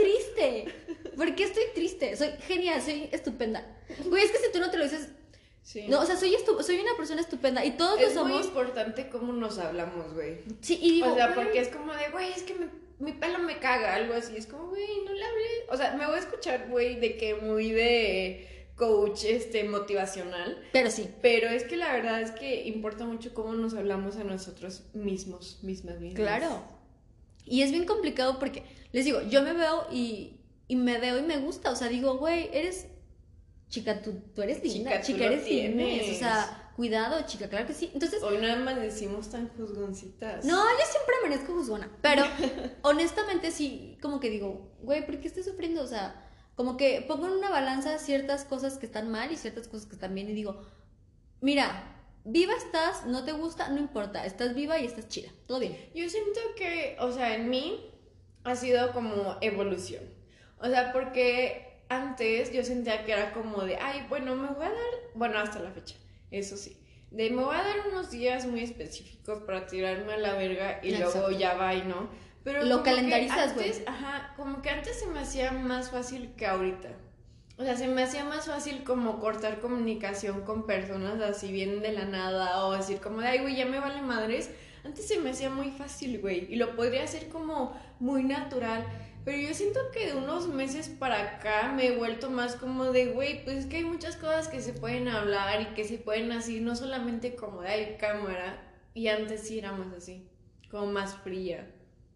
estoy triste? Soy genial, soy estupenda. Güey, es que si tú no te lo dices... Sí. No, o sea, soy una persona estupenda y todos lo somos. Es muy importante cómo nos hablamos, güey. Sí, y digo... O sea, porque es como de, güey, es que mi pelo me caga, algo así. Es como, güey, no le hables. O sea, me voy a escuchar, güey, de que muy de coach motivacional. Pero sí. Pero es que la verdad es que importa mucho cómo nos hablamos a nosotros mismas. Claro. Y es bien complicado porque, les digo, yo me veo y me veo y me gusta. O sea, digo, güey, eres... Chica, tú eres linda. Chica, eres linda. O sea, cuidado, chica, claro que sí. Entonces... Hoy no amanecimos tan juzgoncitas. No, yo siempre amanezco juzgona. Pero, honestamente, sí, como que digo, güey, ¿por qué estoy sufriendo? O sea... Como que pongo en una balanza ciertas cosas que están mal y ciertas cosas que están bien y digo, mira, viva estás, no te gusta, no importa, estás viva y estás chida, todo bien. Yo siento que, o sea, en mí ha sido como evolución. O sea, porque antes yo sentía que era como de, ay, bueno, me voy a dar, bueno, hasta la fecha, eso sí, de me voy a dar unos días muy específicos para tirarme a la verga y Exacto. luego ya va y no. Pero lo calendarizas, güey. Ajá, como que antes se me hacía más fácil que ahorita. O sea, se me hacía más fácil como cortar comunicación con personas así bien de la nada o decir como de, ay, güey, ya me vale madres. Antes se me hacía muy fácil, güey, y lo podría hacer como muy natural. Pero yo siento que de unos meses para acá me he vuelto más como de, güey, pues es que hay muchas cosas que se pueden hablar y que se pueden así, no solamente como de, ay, cámara. Y antes sí era más así, como más fría.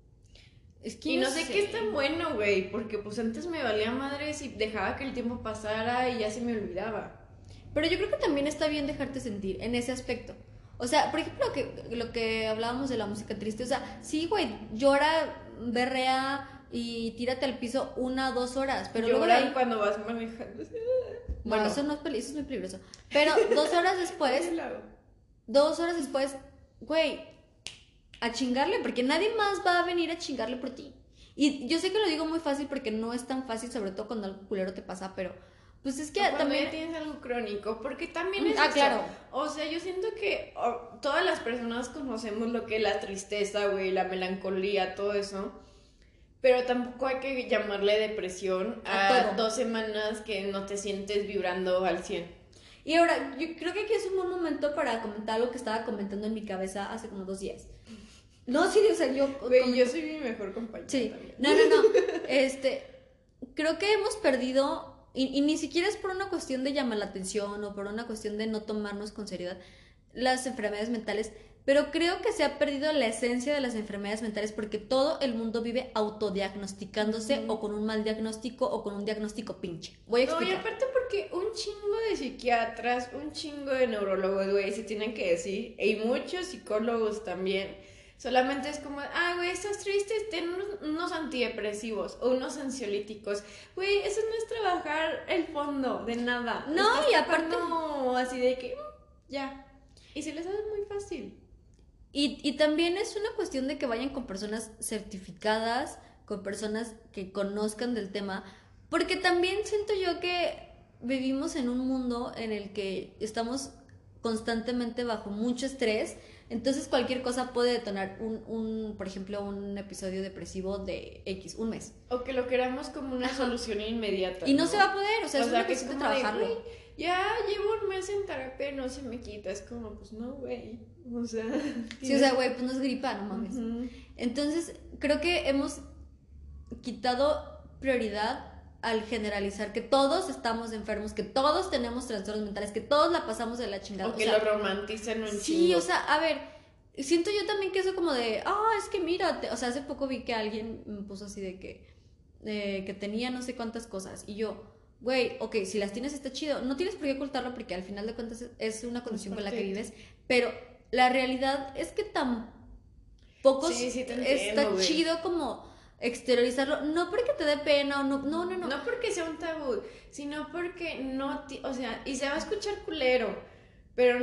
Es que y no sé qué es tan bueno, güey, porque pues antes me valía madres y dejaba que el tiempo pasara y ya se me olvidaba. Pero yo creo que también está bien dejarte sentir en ese aspecto. O sea, por ejemplo, lo que hablábamos de la música triste, o sea, sí, güey, llora, berrea y tírate al piso 1 o 2 horas, pero llora luego de ahí... cuando vas manejando. Bueno, eso no es eso es muy peligroso. Pero 2 horas después, 2 horas después, güey, a chingarle, porque nadie más va a venir a chingarle por ti. Y yo sé que lo digo muy fácil porque no es tan fácil, sobre todo cuando algo culero te pasa, pero pues es que cuando también ya tienes algo crónico, porque también es eso. Claro. O sea, yo siento que todas las personas conocemos lo que es la tristeza, güey, la melancolía, todo eso. Pero tampoco hay que llamarle depresión a 2 semanas que no te sientes vibrando al 100. Y ahora, yo creo que aquí es un buen momento para comentar algo que estaba comentando en mi cabeza hace como 2 días. No, sí, o sea, yo soy mi mejor compañera. Sí, también. no. Creo que hemos perdido, y ni siquiera es por una cuestión de llamar la atención o por una cuestión de no tomarnos con seriedad las enfermedades mentales, pero creo que se ha perdido la esencia de las enfermedades mentales porque todo el mundo vive autodiagnosticándose o con un mal diagnóstico o con un diagnóstico pinche. Voy a explicar. No, y aparte porque un chingo de psiquiatras, un chingo de neurólogos, güey, se tienen que decir, y muchos psicólogos también, solamente es como, güey, estás triste, ten unos antidepresivos o unos ansiolíticos. Güey, eso no es trabajar el fondo de nada. No, estás y aparte... así de que, ya. Y se les hace muy fácil. Y también es una cuestión de que vayan con personas certificadas, con personas que conozcan del tema, porque también siento yo que vivimos en un mundo en el que estamos constantemente bajo mucho estrés, entonces cualquier cosa puede detonar por ejemplo, un episodio depresivo de X, un mes. O que lo queramos como una solución inmediata. Y no se va a poder, o sea, es una que es cuestión de como trabajarlo. Ya llevo un mes en terapia y no se me quita. Es como, pues no, güey. O sea. Sí, o sea, güey, pues no es gripa, no mames. Uh-huh. Entonces, creo que hemos quitado prioridad al generalizar que todos estamos enfermos, que todos tenemos trastornos mentales, que todos la pasamos de la chingada. O que lo romantizan un chingo. Sí, o sea, a ver, siento yo también que eso como de, es que mira, o sea, hace poco vi que alguien me puso así de que tenía no sé cuántas cosas y yo, güey, ok, si las tienes está chido, no tienes por qué ocultarlo porque al final de cuentas es una condición con la que vives, pero la realidad es que tampoco está chido como exteriorizarlo, no porque te dé pena o no. No porque sea un tabú, sino porque o sea, y se va a escuchar culero, pero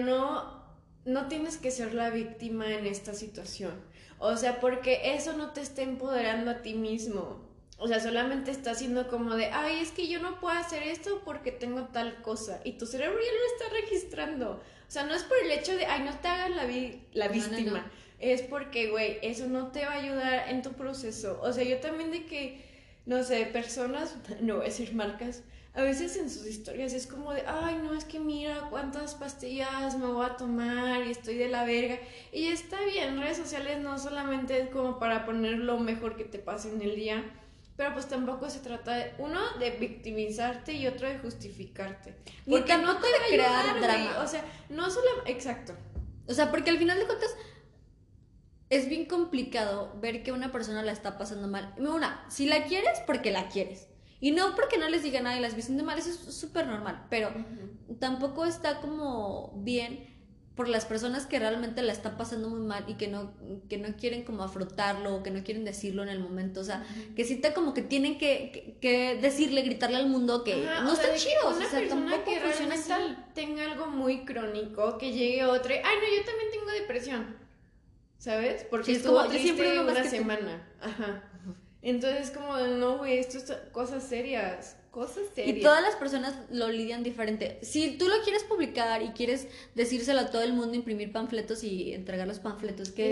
no tienes que ser la víctima en esta situación. O sea, porque eso no te está empoderando a ti mismo. O sea, solamente está haciendo como de, es que yo no puedo hacer esto porque tengo tal cosa. Y tu cerebro ya lo está registrando. O sea, no es por el hecho de, no te hagas la víctima. No. Es porque, güey, eso no te va a ayudar en tu proceso. O sea, yo también de que, no sé, personas, no voy a decir marcas, a veces en sus historias es como de, no, es que mira cuántas pastillas me voy a tomar y estoy de la verga. Y está bien, redes sociales no solamente es como para poner lo mejor que te pase en el día, Pero pues tampoco se trata de, uno, de victimizarte y otro de justificarte. Ni tampoco te va a de crear ayudar, drama. güey. O sea, no solo... Exacto. O sea, porque al final de cuentas es bien complicado ver que una persona la está pasando mal. Si la quieres, porque la quieres. Y no porque no les diga nada y las visión de mal, eso es súper normal. Pero tampoco está como bien por las personas que realmente la están pasando muy mal y que no quieren como afrontarlo o que no quieren decirlo en el momento. O sea, que sienta como que tienen que decirle, gritarle al mundo que no está chido. Una persona que realmente tenga algo muy crónico, que llegue otra, ay no, yo también tengo depresión, ¿sabes? Porque sí, estuvo como, triste siempre una semana. Ajá. Entonces como, no, güey, esto es cosas serias. Y todas las personas lo lidian diferente. Si tú lo quieres publicar y quieres decírselo a todo el mundo, imprimir panfletos y entregar los panfletos, que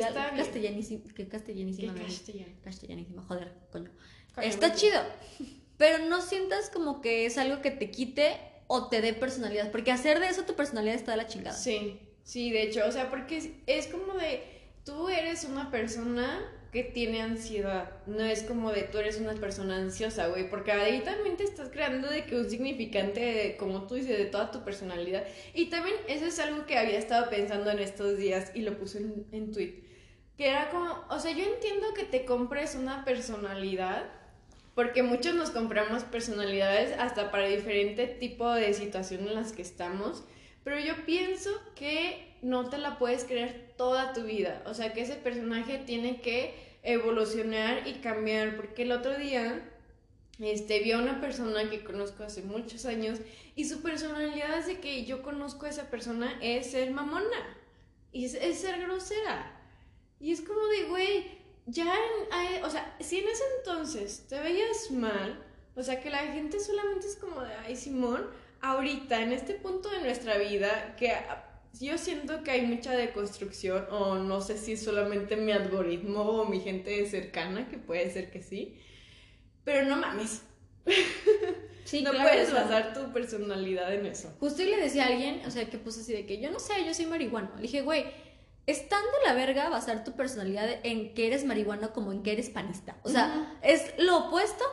castellanísima, joder, coño. Está chido. Pero no sientas como que es algo que te quite o te dé personalidad, porque hacer de eso tu personalidad está de la chingada. Sí, de hecho, o sea, porque es como de, tú eres una persona que tiene ansiedad, no es como de tú eres una persona ansiosa, güey, porque ahí también te estás creando de que un significante, de, como tú dices, de toda tu personalidad. Y también eso es algo que había estado pensando en estos días y lo puse en tweet, que era como, o sea, yo entiendo que te compres una personalidad, porque muchos nos compramos personalidades hasta para diferente tipo de situación en las que estamos, pero yo pienso que no te la puedes creer toda tu vida. O sea, que ese personaje tiene que evolucionar y cambiar. Porque el otro día vi a una persona que conozco hace muchos años y su personalidad desde que yo conozco a esa persona es ser mamona. Y es ser grosera. Y es como de, güey, o sea, si en ese entonces te veías mal, o sea, que la gente solamente es como de, ay, Simón, ahorita, en este punto de nuestra vida, que yo siento que hay mucha deconstrucción, o no sé si es solamente mi algoritmo o mi gente cercana, que puede ser que sí, pero no mames. Sí, no claro, puedes basar tu personalidad en eso. Justo y le decía a alguien, o sea, que puso así de que yo no sé, yo soy marihuano. Le dije, güey, es tan de la verga basar tu personalidad en que eres marihuano como en que eres panista. O sea, es lo opuesto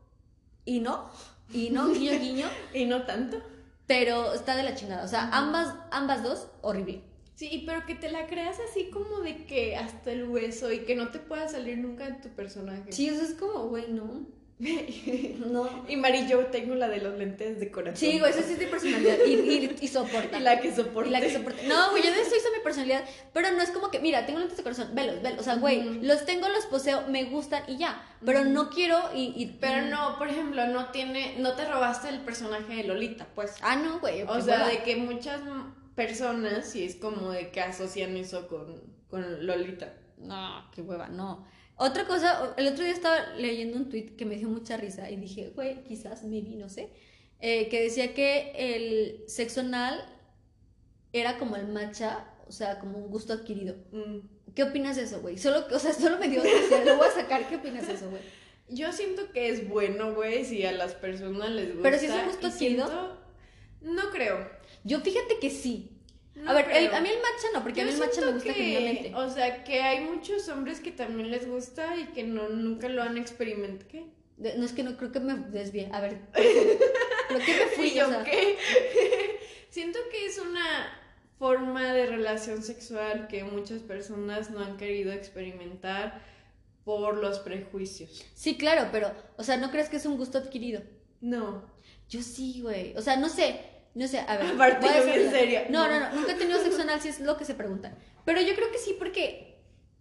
y no, guiño, guiño. Y no tanto. Pero está de la chingada. O sea, ambas dos, horrible. Sí, pero que te la creas así como de que hasta el hueso y que no te pueda salir nunca de tu personaje. Sí, eso es como, güey, no. No. Y Mari, yo tengo la de los lentes de corazón. Sí, güey, esa sí es de personalidad. Y soporta. Y la que soporta. No, güey, yo de eso hice mi personalidad. Pero no es como que, mira, tengo lentes de corazón, velos. O sea, güey, los tengo, los poseo, me gustan y ya. Pero no quiero Pero no, por ejemplo, no te robaste el personaje de Lolita, pues. Ah, no, güey. O sea, de que muchas personas sí es como de que asocian eso con Lolita. No, qué hueva, no. Otra cosa, el otro día estaba leyendo un tweet que me dio mucha risa y dije, güey, quizás, maybe, no sé, que decía que el sexo anal era como el matcha, o sea, como un gusto adquirido. ¿Qué opinas de eso, güey? Solo me dio risa, lo voy a sacar, ¿qué opinas de eso, güey? Yo siento que es bueno, güey, si a las personas les gusta. Pero si es un gusto adquirido. No creo. Yo fíjate que sí. No, a ver, a mí el matcha no, porque a mí el matcha me gusta genuinamente. O sea, que hay muchos hombres que también les gusta y que nunca lo han experimentado. ¿Qué? No, es que no, creo que me desvié. A ver, ¿pero qué me fui? ¿Y yo qué? Siento que es una forma de relación sexual que muchas personas no han querido experimentar por los prejuicios. Sí, claro, pero, o sea, ¿no crees que es un gusto adquirido? No. Yo sí, güey. O sea, no sé, a ver. Aparte, yo bien seria. No, nunca he tenido sexo anal, si es lo que se preguntan. Pero yo creo que sí, porque.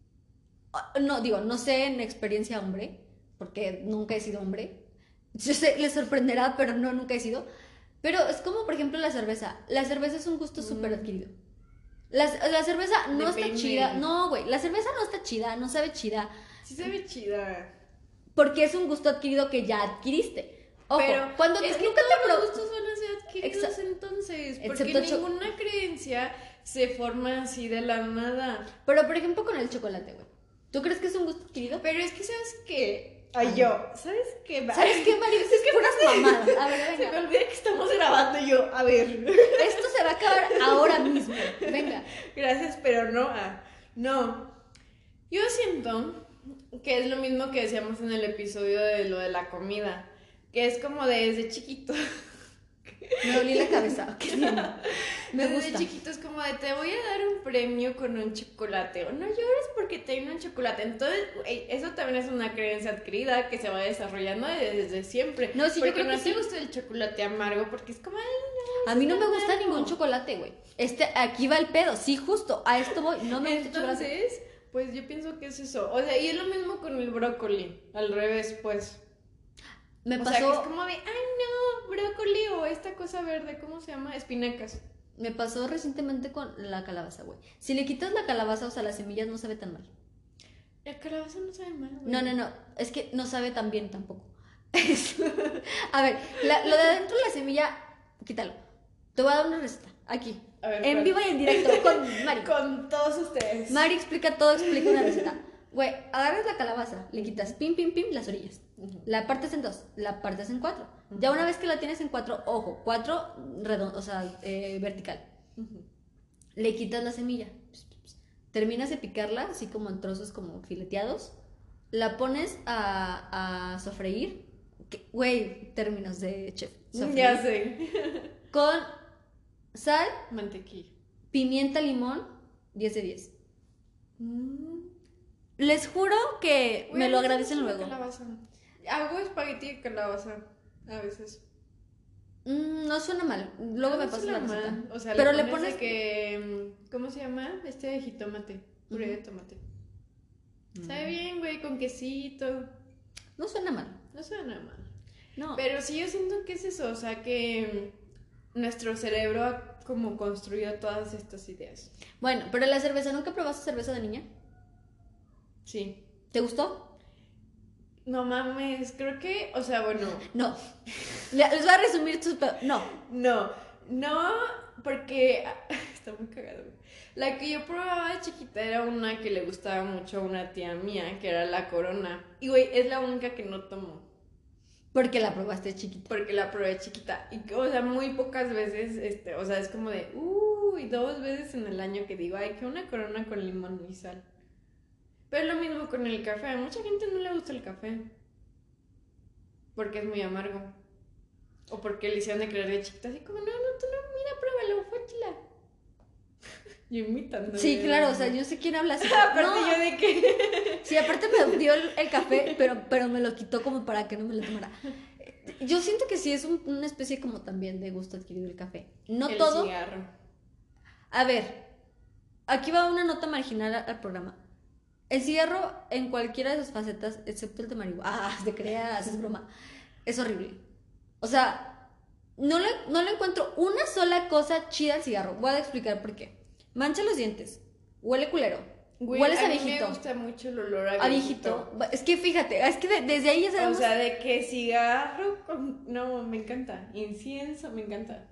No, digo, no sé en experiencia hombre, porque nunca he sido hombre. Yo sé, les sorprenderá, pero no, nunca he sido. Pero es como, por ejemplo, la cerveza. La cerveza es un gusto súper adquirido. La cerveza no está chida. No, güey, la cerveza no está chida, no sabe chida. Sí sabe chida. Porque es un gusto adquirido que ya adquiriste. Ojo, pero cuando es que nunca todos los gustos van a ser adquiridos entonces, porque ninguna creencia se forma así de la nada. Pero por ejemplo con el chocolate, güey, ¿tú crees que es un gusto adquirido? Pero es que ¿sabes qué? ¿Sabes qué, Mari? Es que puras mamadas. A ver, venga. Se me olvida que estamos grabando y yo, a ver. Esto se va a acabar ahora mismo. Venga. Gracias, pero no. No. Yo siento que es lo mismo que decíamos en el episodio de lo de la comida, que es como desde chiquito. Me dolí la cabeza. Qué bien. Me Desde gusta. chiquito es como de te voy a dar un premio con un chocolate o no llores porque te doy un chocolate. Entonces, eso también es una creencia adquirida que se va desarrollando desde siempre. No, sí, yo porque creo que no te sí. gusta el chocolate amargo porque es como, ay, no. A mí no me está gusta amargo. ningún chocolate, güey. Aquí va el pedo. Sí, justo. A esto voy. No me gusta el chocolate. Entonces, pues yo pienso que es eso. O sea, y es lo mismo con el brócoli. Al revés, pues. Me O sea, que es pasó. como de, ay, no, brócoli o esta cosa verde, ¿cómo se llama? Espinacas. Me pasó recientemente con la calabaza, güey. Si le quitas la calabaza, o sea, las semillas no sabe tan mal. La calabaza no sabe mal, güey. No. Es que no sabe tan bien tampoco. A ver, lo de adentro de la semilla, quítalo. Te voy a dar una receta. Aquí. A ver, En vivo y en directo con Mari. Con todos ustedes. Mari explica todo, explica una receta. Güey, agarras la calabaza, le quitas pim, las orillas. La partes en 2, la partes en 4. Ya una vez que la tienes en 4, ojo, 4 redondo, o sea, vertical. Le quitas la semilla. Terminas de picarla, así como en trozos como fileteados. La pones a sofreír. Güey, términos de chef. Sofreír. Ya sé. Con sal, Mantequilla. pimienta, limón, 10 de 10. Les juro que me lo agradecen luego. Calabaza. Hago espagueti de calabaza a veces. No suena mal. Luego me pasas la receta. Mal. O sea, pero le le pones pones de que ¿cómo se llama? Este de jitomate, puré de tomate. Sabe bien, güey, con quesito. No suena mal. No suena mal. No. Pero sí yo siento que es eso, o sea, que nuestro cerebro ha como construido todas estas ideas. Bueno, pero la cerveza, ¿nunca probaste cerveza de niña? Sí. ¿Te gustó? No mames, creo que, o sea, bueno. No. Les voy a resumir tus no. No, porque está muy cagado. La que yo probaba de chiquita era una que le gustaba mucho a una tía mía, que era la Corona. Y güey, es la única que no tomo. Porque la probaste chiquita. Porque la probé chiquita. Y, o sea, muy pocas veces, o sea, es como de, y 2 veces en el año que digo, ay, que una Corona con limón y sal. Pero es lo mismo con el café. A mucha gente no le gusta el café. Porque es muy amargo. O porque le hicieron de creer de chiquita. Así como, no, tú no, mira, pruébalo, fótila. Yo imitando. Sí, claro, o sea, yo sé quién habla así. Aparte No. yo de que... Sí, aparte me dio el café, pero me lo quitó como para que no me lo tomara. Yo siento que sí es una especie como también de gusto adquirido el café. No el todo. cigarro. A ver, aquí va una nota marginal al programa. El cigarro en cualquiera de sus facetas, excepto el de marihuana, te creas, es broma, es horrible. O sea, no le encuentro una sola cosa chida al cigarro. Voy a explicar por qué. Mancha los dientes, huele culero, Güey, hueles a mí viejito. me gusta mucho el olor a A viejito. Es que fíjate, es que desde ahí ya O sabemos. sea, de que cigarro con... No, me encanta. Incienso, me encanta.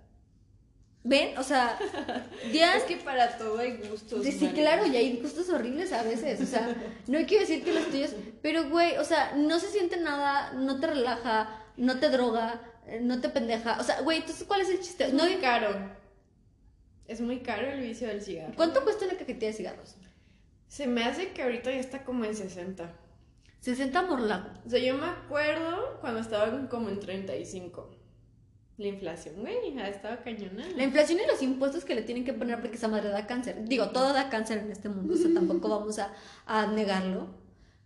¿Ven? O sea, ya. Es que para todo hay gustos. Sí, Mari. claro, y hay gustos horribles a veces, o sea, no quiero decir que los tuyos, pero güey, o sea, no se siente nada, no te relaja, no te droga, no te pendeja, o sea, güey, entonces, ¿cuál es el chiste? Es No, muy caro. Es muy caro el vicio del cigarro. ¿cuánto cuesta una cajetilla de cigarros? Se me hace que ahorita ya está como en 60. 60 morlaco. O sea, yo me acuerdo cuando estaba como en 35. La inflación, güey, ha estado cañona. La inflación y los impuestos que le tienen que poner porque esa madre da cáncer. Digo, todo da cáncer en este mundo, o sea, tampoco vamos a negarlo,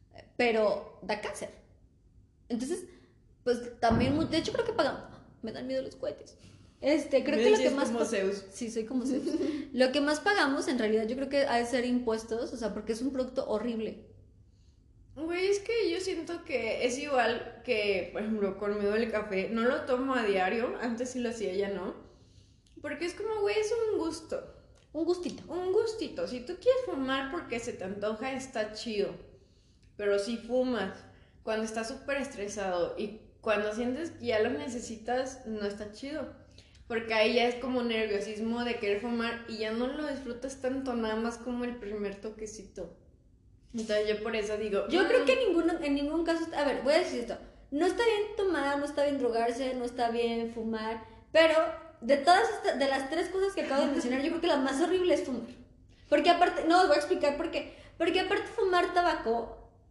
pero da cáncer. Entonces, pues también, de hecho creo que pagamos, me dan miedo los cohetes. Creo que lo que más como Zeus. Sí, soy como Zeus. Lo que más pagamos en realidad yo creo que ha de ser impuestos, o sea, porque es un producto horrible. Güey, es que yo siento que es igual que, por ejemplo, conmigo el café. No lo tomo a diario, antes sí lo hacía, ya no. Porque es como, güey, es un gusto. Un gustito. Un gustito. Si tú quieres fumar porque se te antoja, está chido. Pero si fumas cuando estás súper estresado y cuando sientes que ya lo necesitas, no está chido. Porque ahí ya es como nerviosismo de querer fumar y ya no lo disfrutas tanto, nada más como el primer toquecito. Entonces yo por eso digo... Yo creo que en ningún caso, a ver, voy a decir esto, no está bien tomar, no está bien drogarse, no está bien fumar, pero de de las 3 cosas que acabo de mencionar, yo creo que la más horrible es fumar. Porque aparte, no, os voy a explicar por qué. Porque aparte fumar tabaco,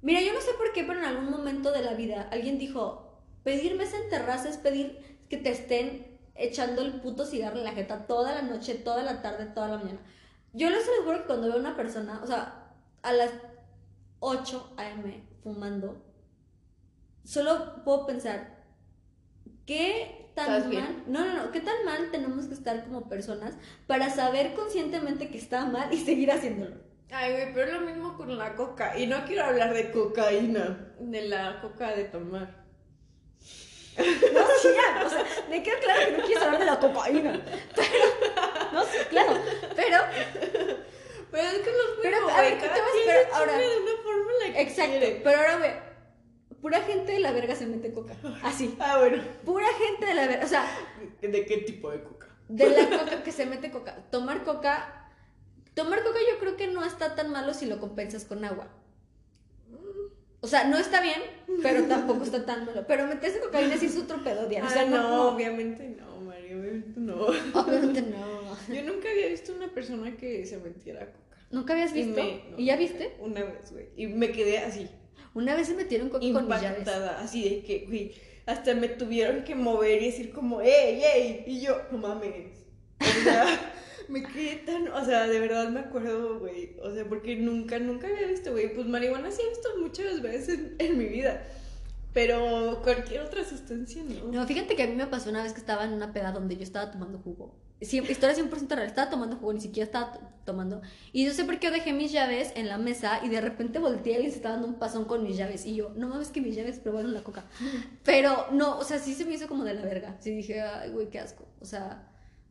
Mira, yo no sé por qué, pero en algún momento de la vida alguien dijo, pedir mesa en terraza es pedir que te estén echando el puto cigarro en la jeta toda la noche, toda la tarde, toda la mañana. Yo les juro que cuando veo a una persona, o sea, a las 8 a.m. fumando, solo puedo pensar, ¿qué tan ¿Estás mal? bien? No, ¿qué tan mal tenemos que estar como personas para saber conscientemente que está mal y seguir haciéndolo? Ay, güey, pero es lo mismo con la coca. Y no quiero hablar de cocaína, de la coca de tomar. No, sí, ya, o sea, me queda claro que no quieres hablar de la cocaína. Pero, no, sí, claro, pero Pero es que los Pero, fumo, a ver, güey. ¿qué Cada te vas a quien esperar se ahora? chinga de una forma en la que exacto, quiere. pero ahora, güey, pura gente de la verga se mete coca, así, Ah, bueno. pura gente de la verga, o sea, ¿De qué tipo de coca? de la coca que se mete coca, tomar coca yo creo que no está tan malo si lo compensas con agua. O sea, no está bien, pero tampoco está tan malo. Pero meterse cocaína sí es otro pedo, Diana. O sea, no, obviamente no, María, obviamente no. Obviamente no. Yo nunca había visto una persona que se metiera coca. ¿Nunca habías visto? No, ¿Y ya viste? Una vez, güey. Y me quedé así, Una vez se metieron coca con mis llaves. impactada, así de que, güey, hasta me tuvieron que mover y decir como, ¡ey, ey! Y yo, no mames. O sea, me quedé tan, o sea, de verdad me acuerdo, güey. O sea, porque nunca había visto, güey. Pues marihuana sí he visto muchas veces en mi vida. Pero cualquier otra sustancia, no. No, fíjate que a mí me pasó una vez que estaba en una peda donde yo estaba tomando jugo. Historia 100% real, estaba tomando jugo, ni siquiera estaba tomando. Y yo sé por qué dejé mis llaves en la mesa y de repente volteé y se estaba dando un pasón con mis llaves. Y yo, no mames que mis llaves probaron la coca. Pero no, o sea, sí se me hizo como de la verga. Sí dije, ay, güey, qué asco. O sea,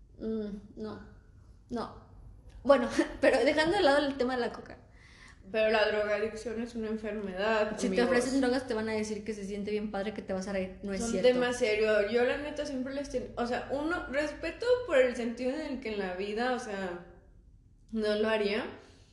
no. Bueno, pero dejando de lado el tema de la coca. Pero la drogadicción es una enfermedad. Si te amigos. ofrecen drogas te van a decir que se siente bien padre, que te vas a reír. No es Son cierto. temas serios. Yo la neta siempre les tengo, o sea, uno, respeto por el sentido en el que en la vida, o sea, no lo haría.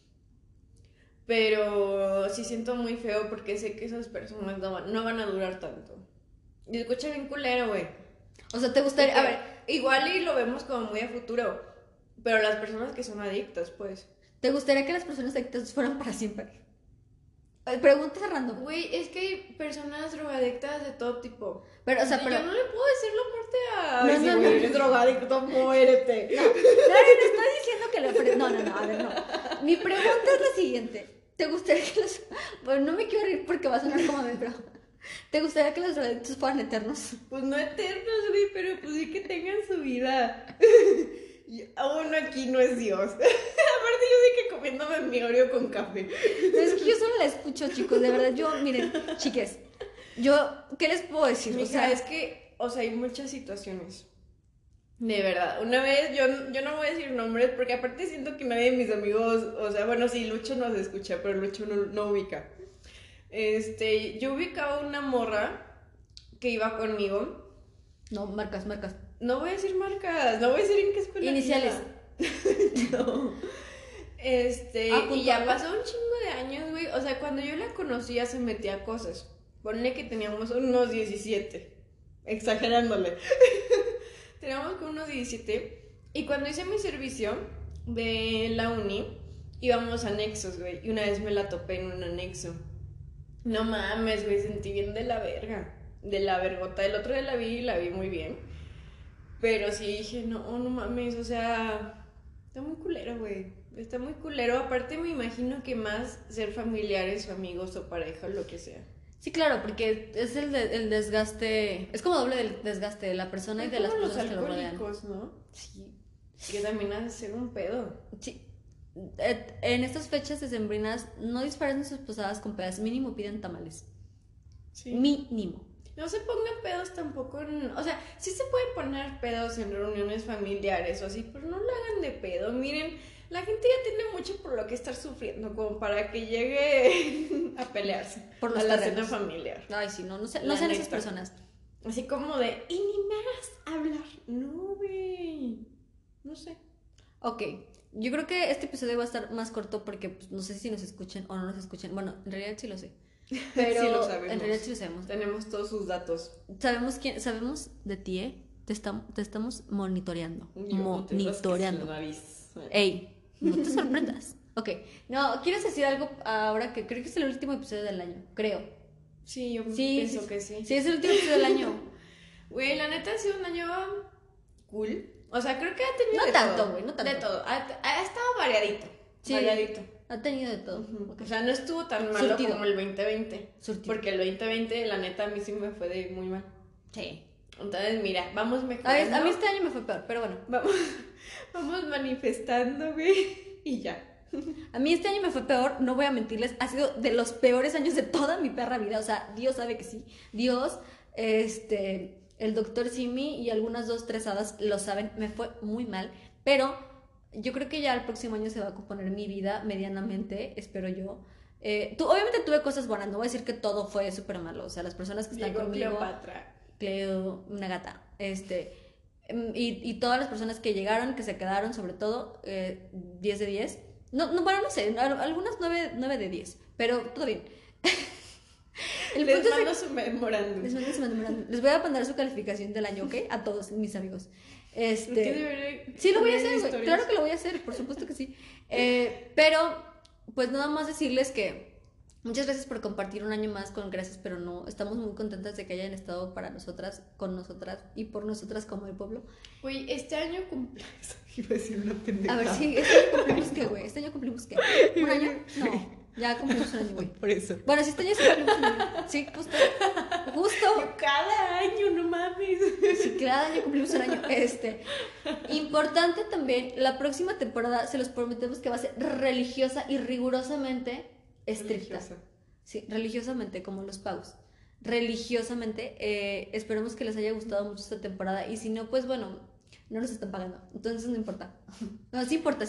Pero sí siento muy feo porque sé que esas personas no van a durar tanto. Y escucha bien culero, güey. O sea, te gustaría... A ver, Igual y lo vemos como muy a futuro. Pero las personas que son adictas, pues. ¿te gustaría que las personas adictas fueran para siempre? Pregunta random. Güey, es que hay personas drogadictas de todo tipo. Pero, o sea, pero... Yo no le puedo decir la parte a... No, Ay, sí, no, güey, no. eres drogadicto, muérete. No, estoy diciendo que le ofrezcan... No, a ver, no. Mi pregunta es la siguiente. ¿Te gustaría que los... Bueno, no me quiero reír porque va a sonar como a mí, pero... ¿Te gustaría que los drogadictos fueran eternos? Pues no eternos, güey, pero pues sí que tengan su vida. Y uno aquí no es Dios. Aparte yo sé que comiéndome mi Oreo con café. Es que yo solo la escucho, chicos, de verdad. Yo, miren, chiques, yo, ¿qué les puedo decir? Mija, O sea, es que, o sea, hay muchas situaciones. De verdad, una vez, yo no voy a decir nombres porque aparte siento que nadie de mis amigos, o sea, bueno, sí, Lucho nos escucha, pero Lucho no ubica. Yo ubicaba una morra que iba conmigo. no, marcas. No voy a decir marcas, no voy a decir en qué escuela. Iniciales. No. Punto Y ya A. pasó un chingo de años, güey. O sea, cuando yo la conocí ya se metía a cosas. Ponle que teníamos unos 17. Exagerándole. Teníamos como unos 17. Y cuando hice mi servicio de la uni, íbamos a anexos, güey. Y una vez me la topé en un anexo. No mames, güey, sentí bien de la verga. De la vergota. El otro día la vi muy bien. Pero sí dije, no mames, o sea, está muy culero, güey. Está muy culero. Aparte me imagino que más ser familiares o amigos o pareja o lo que sea. Sí, claro, porque es el desgaste, es como doble del desgaste de la persona y de las como los personas que lo rodean. alcohólicos, ¿no? Sí. Que también hace ser un pedo. Sí. En estas fechas decembrinas no disparen sus posadas con pedas, mínimo piden tamales. Sí. Mínimo. No se pongan pedos tampoco o sea, sí se pueden poner pedos en reuniones familiares o así, pero no lo hagan de pedo. Miren, la gente ya tiene mucho por lo que estar sufriendo como para que llegue a pelearse Por los a la terrenos. cena familiar. Ay, sí, no La sean esas neta. personas. Así como de, y ni más hablar. No, güey. No sé. Ok, yo creo que este episodio va a estar más corto porque pues, no sé si nos escuchen o no nos escuchen. Bueno, en realidad sí lo sé. Pero Sí lo sabemos. en realidad sí lo sabemos. Tenemos todos sus datos. Sabemos de ti, ¿eh? Te estamos monitoreando. Yo no tengo Monitoreando. la nariz. Ey, no te sorprendas. Ok, no, ¿quieres decir algo ahora que creo que es el último episodio del año? Creo. Sí, yo Sí, pienso que sí. Sí, es el último episodio del año. Güey, la neta ha sido un año cool. O sea, creo que ha tenido No de tanto, todo. güey, no tanto. De todo. Ha estado variadito. Sí, Variadito. ha tenido de todo. Ujú. Ok. O sea, no estuvo tan malo Surtido. como el 2020. Surtido. Porque el 2020, la neta, a mí sí me fue de muy mal. Sí. Entonces, mira, vamos A mejorando. mí este año me fue peor, pero bueno. Vamos manifestando, güey. Y ya. A mí este año me fue peor, no voy a mentirles, ha sido de los peores años de toda mi perra vida, o sea, Dios sabe que sí. Dios, el doctor Simi y algunas 2, 3 hadas lo saben, me fue muy mal, pero yo creo que ya el próximo año se va a componer mi vida medianamente, espero yo. Obviamente tuve cosas buenas, no voy a decir que todo fue súper malo, o sea, las personas que están Llegó conmigo... Cleopatra. Cleo, una gata, y todas las personas que llegaron, que se quedaron, sobre todo, 10 de 10. No, bueno, no sé, algunas 9 de 10, pero todo bien. Les punto es mando su memorándum. les voy a mandar su calificación del año, ¿ok? A todos mis amigos. ¿Qué Sí, lo voy a debería hacer, güey. historias? Claro que lo voy a hacer, por supuesto que sí. Pero, pues nada más decirles que muchas gracias por compartir un año más con Gracias, pero no. Estamos muy contentas de que hayan estado para nosotras, con nosotras y por nosotras como el pueblo. Güey, este año cumple. Iba a decir una pendejada. A ver, sí, este año cumplimos qué, güey. Este año cumplimos qué. ¿Un año? No, ya cumplimos un año, güey. Por eso. Bueno, sí, este año sí cumplimos un año. Sí, justo. Yo cada año, no mames. Sí, cada año cumplimos un año. Importante también, la próxima temporada se los prometemos que va a ser religiosa y rigurosamente estricta. Religiosa. Sí, religiosamente, como los pagos. Religiosamente. Esperemos que les haya gustado mucho esta temporada. Y si no, pues bueno, no nos están pagando. Entonces no importa. No, sí importa.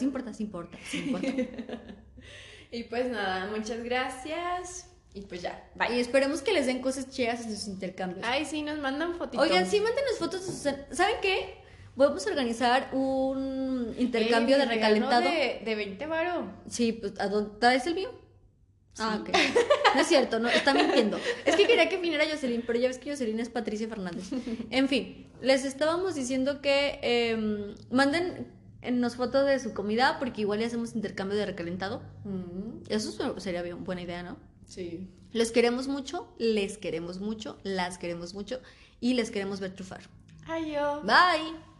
Y pues nada, muchas gracias. Y pues ya, Y bye. esperemos que les den cosas chidas en sus intercambios. Ay, sí, nos mandan fotitos. Oigan, sí, mándenos fotos de sus... ¿Saben qué? Vamos a organizar un intercambio de Mi regalo recalentado. de 20 varo. Sí, pues, ¿a dónde traes el mío? Ah, ok. No es cierto, no, está mintiendo. Es que quería que viniera Jocelyn, pero ya ves que Jocelyn es Patricia Fernández. En fin, les estábamos diciendo que mándennos fotos de su comida, porque igual le hacemos intercambio de recalentado. Eso sería bien, buena idea, ¿no? Sí. Los queremos mucho, les queremos mucho, las queremos mucho y les queremos ver trufar. Ay, yo. Bye.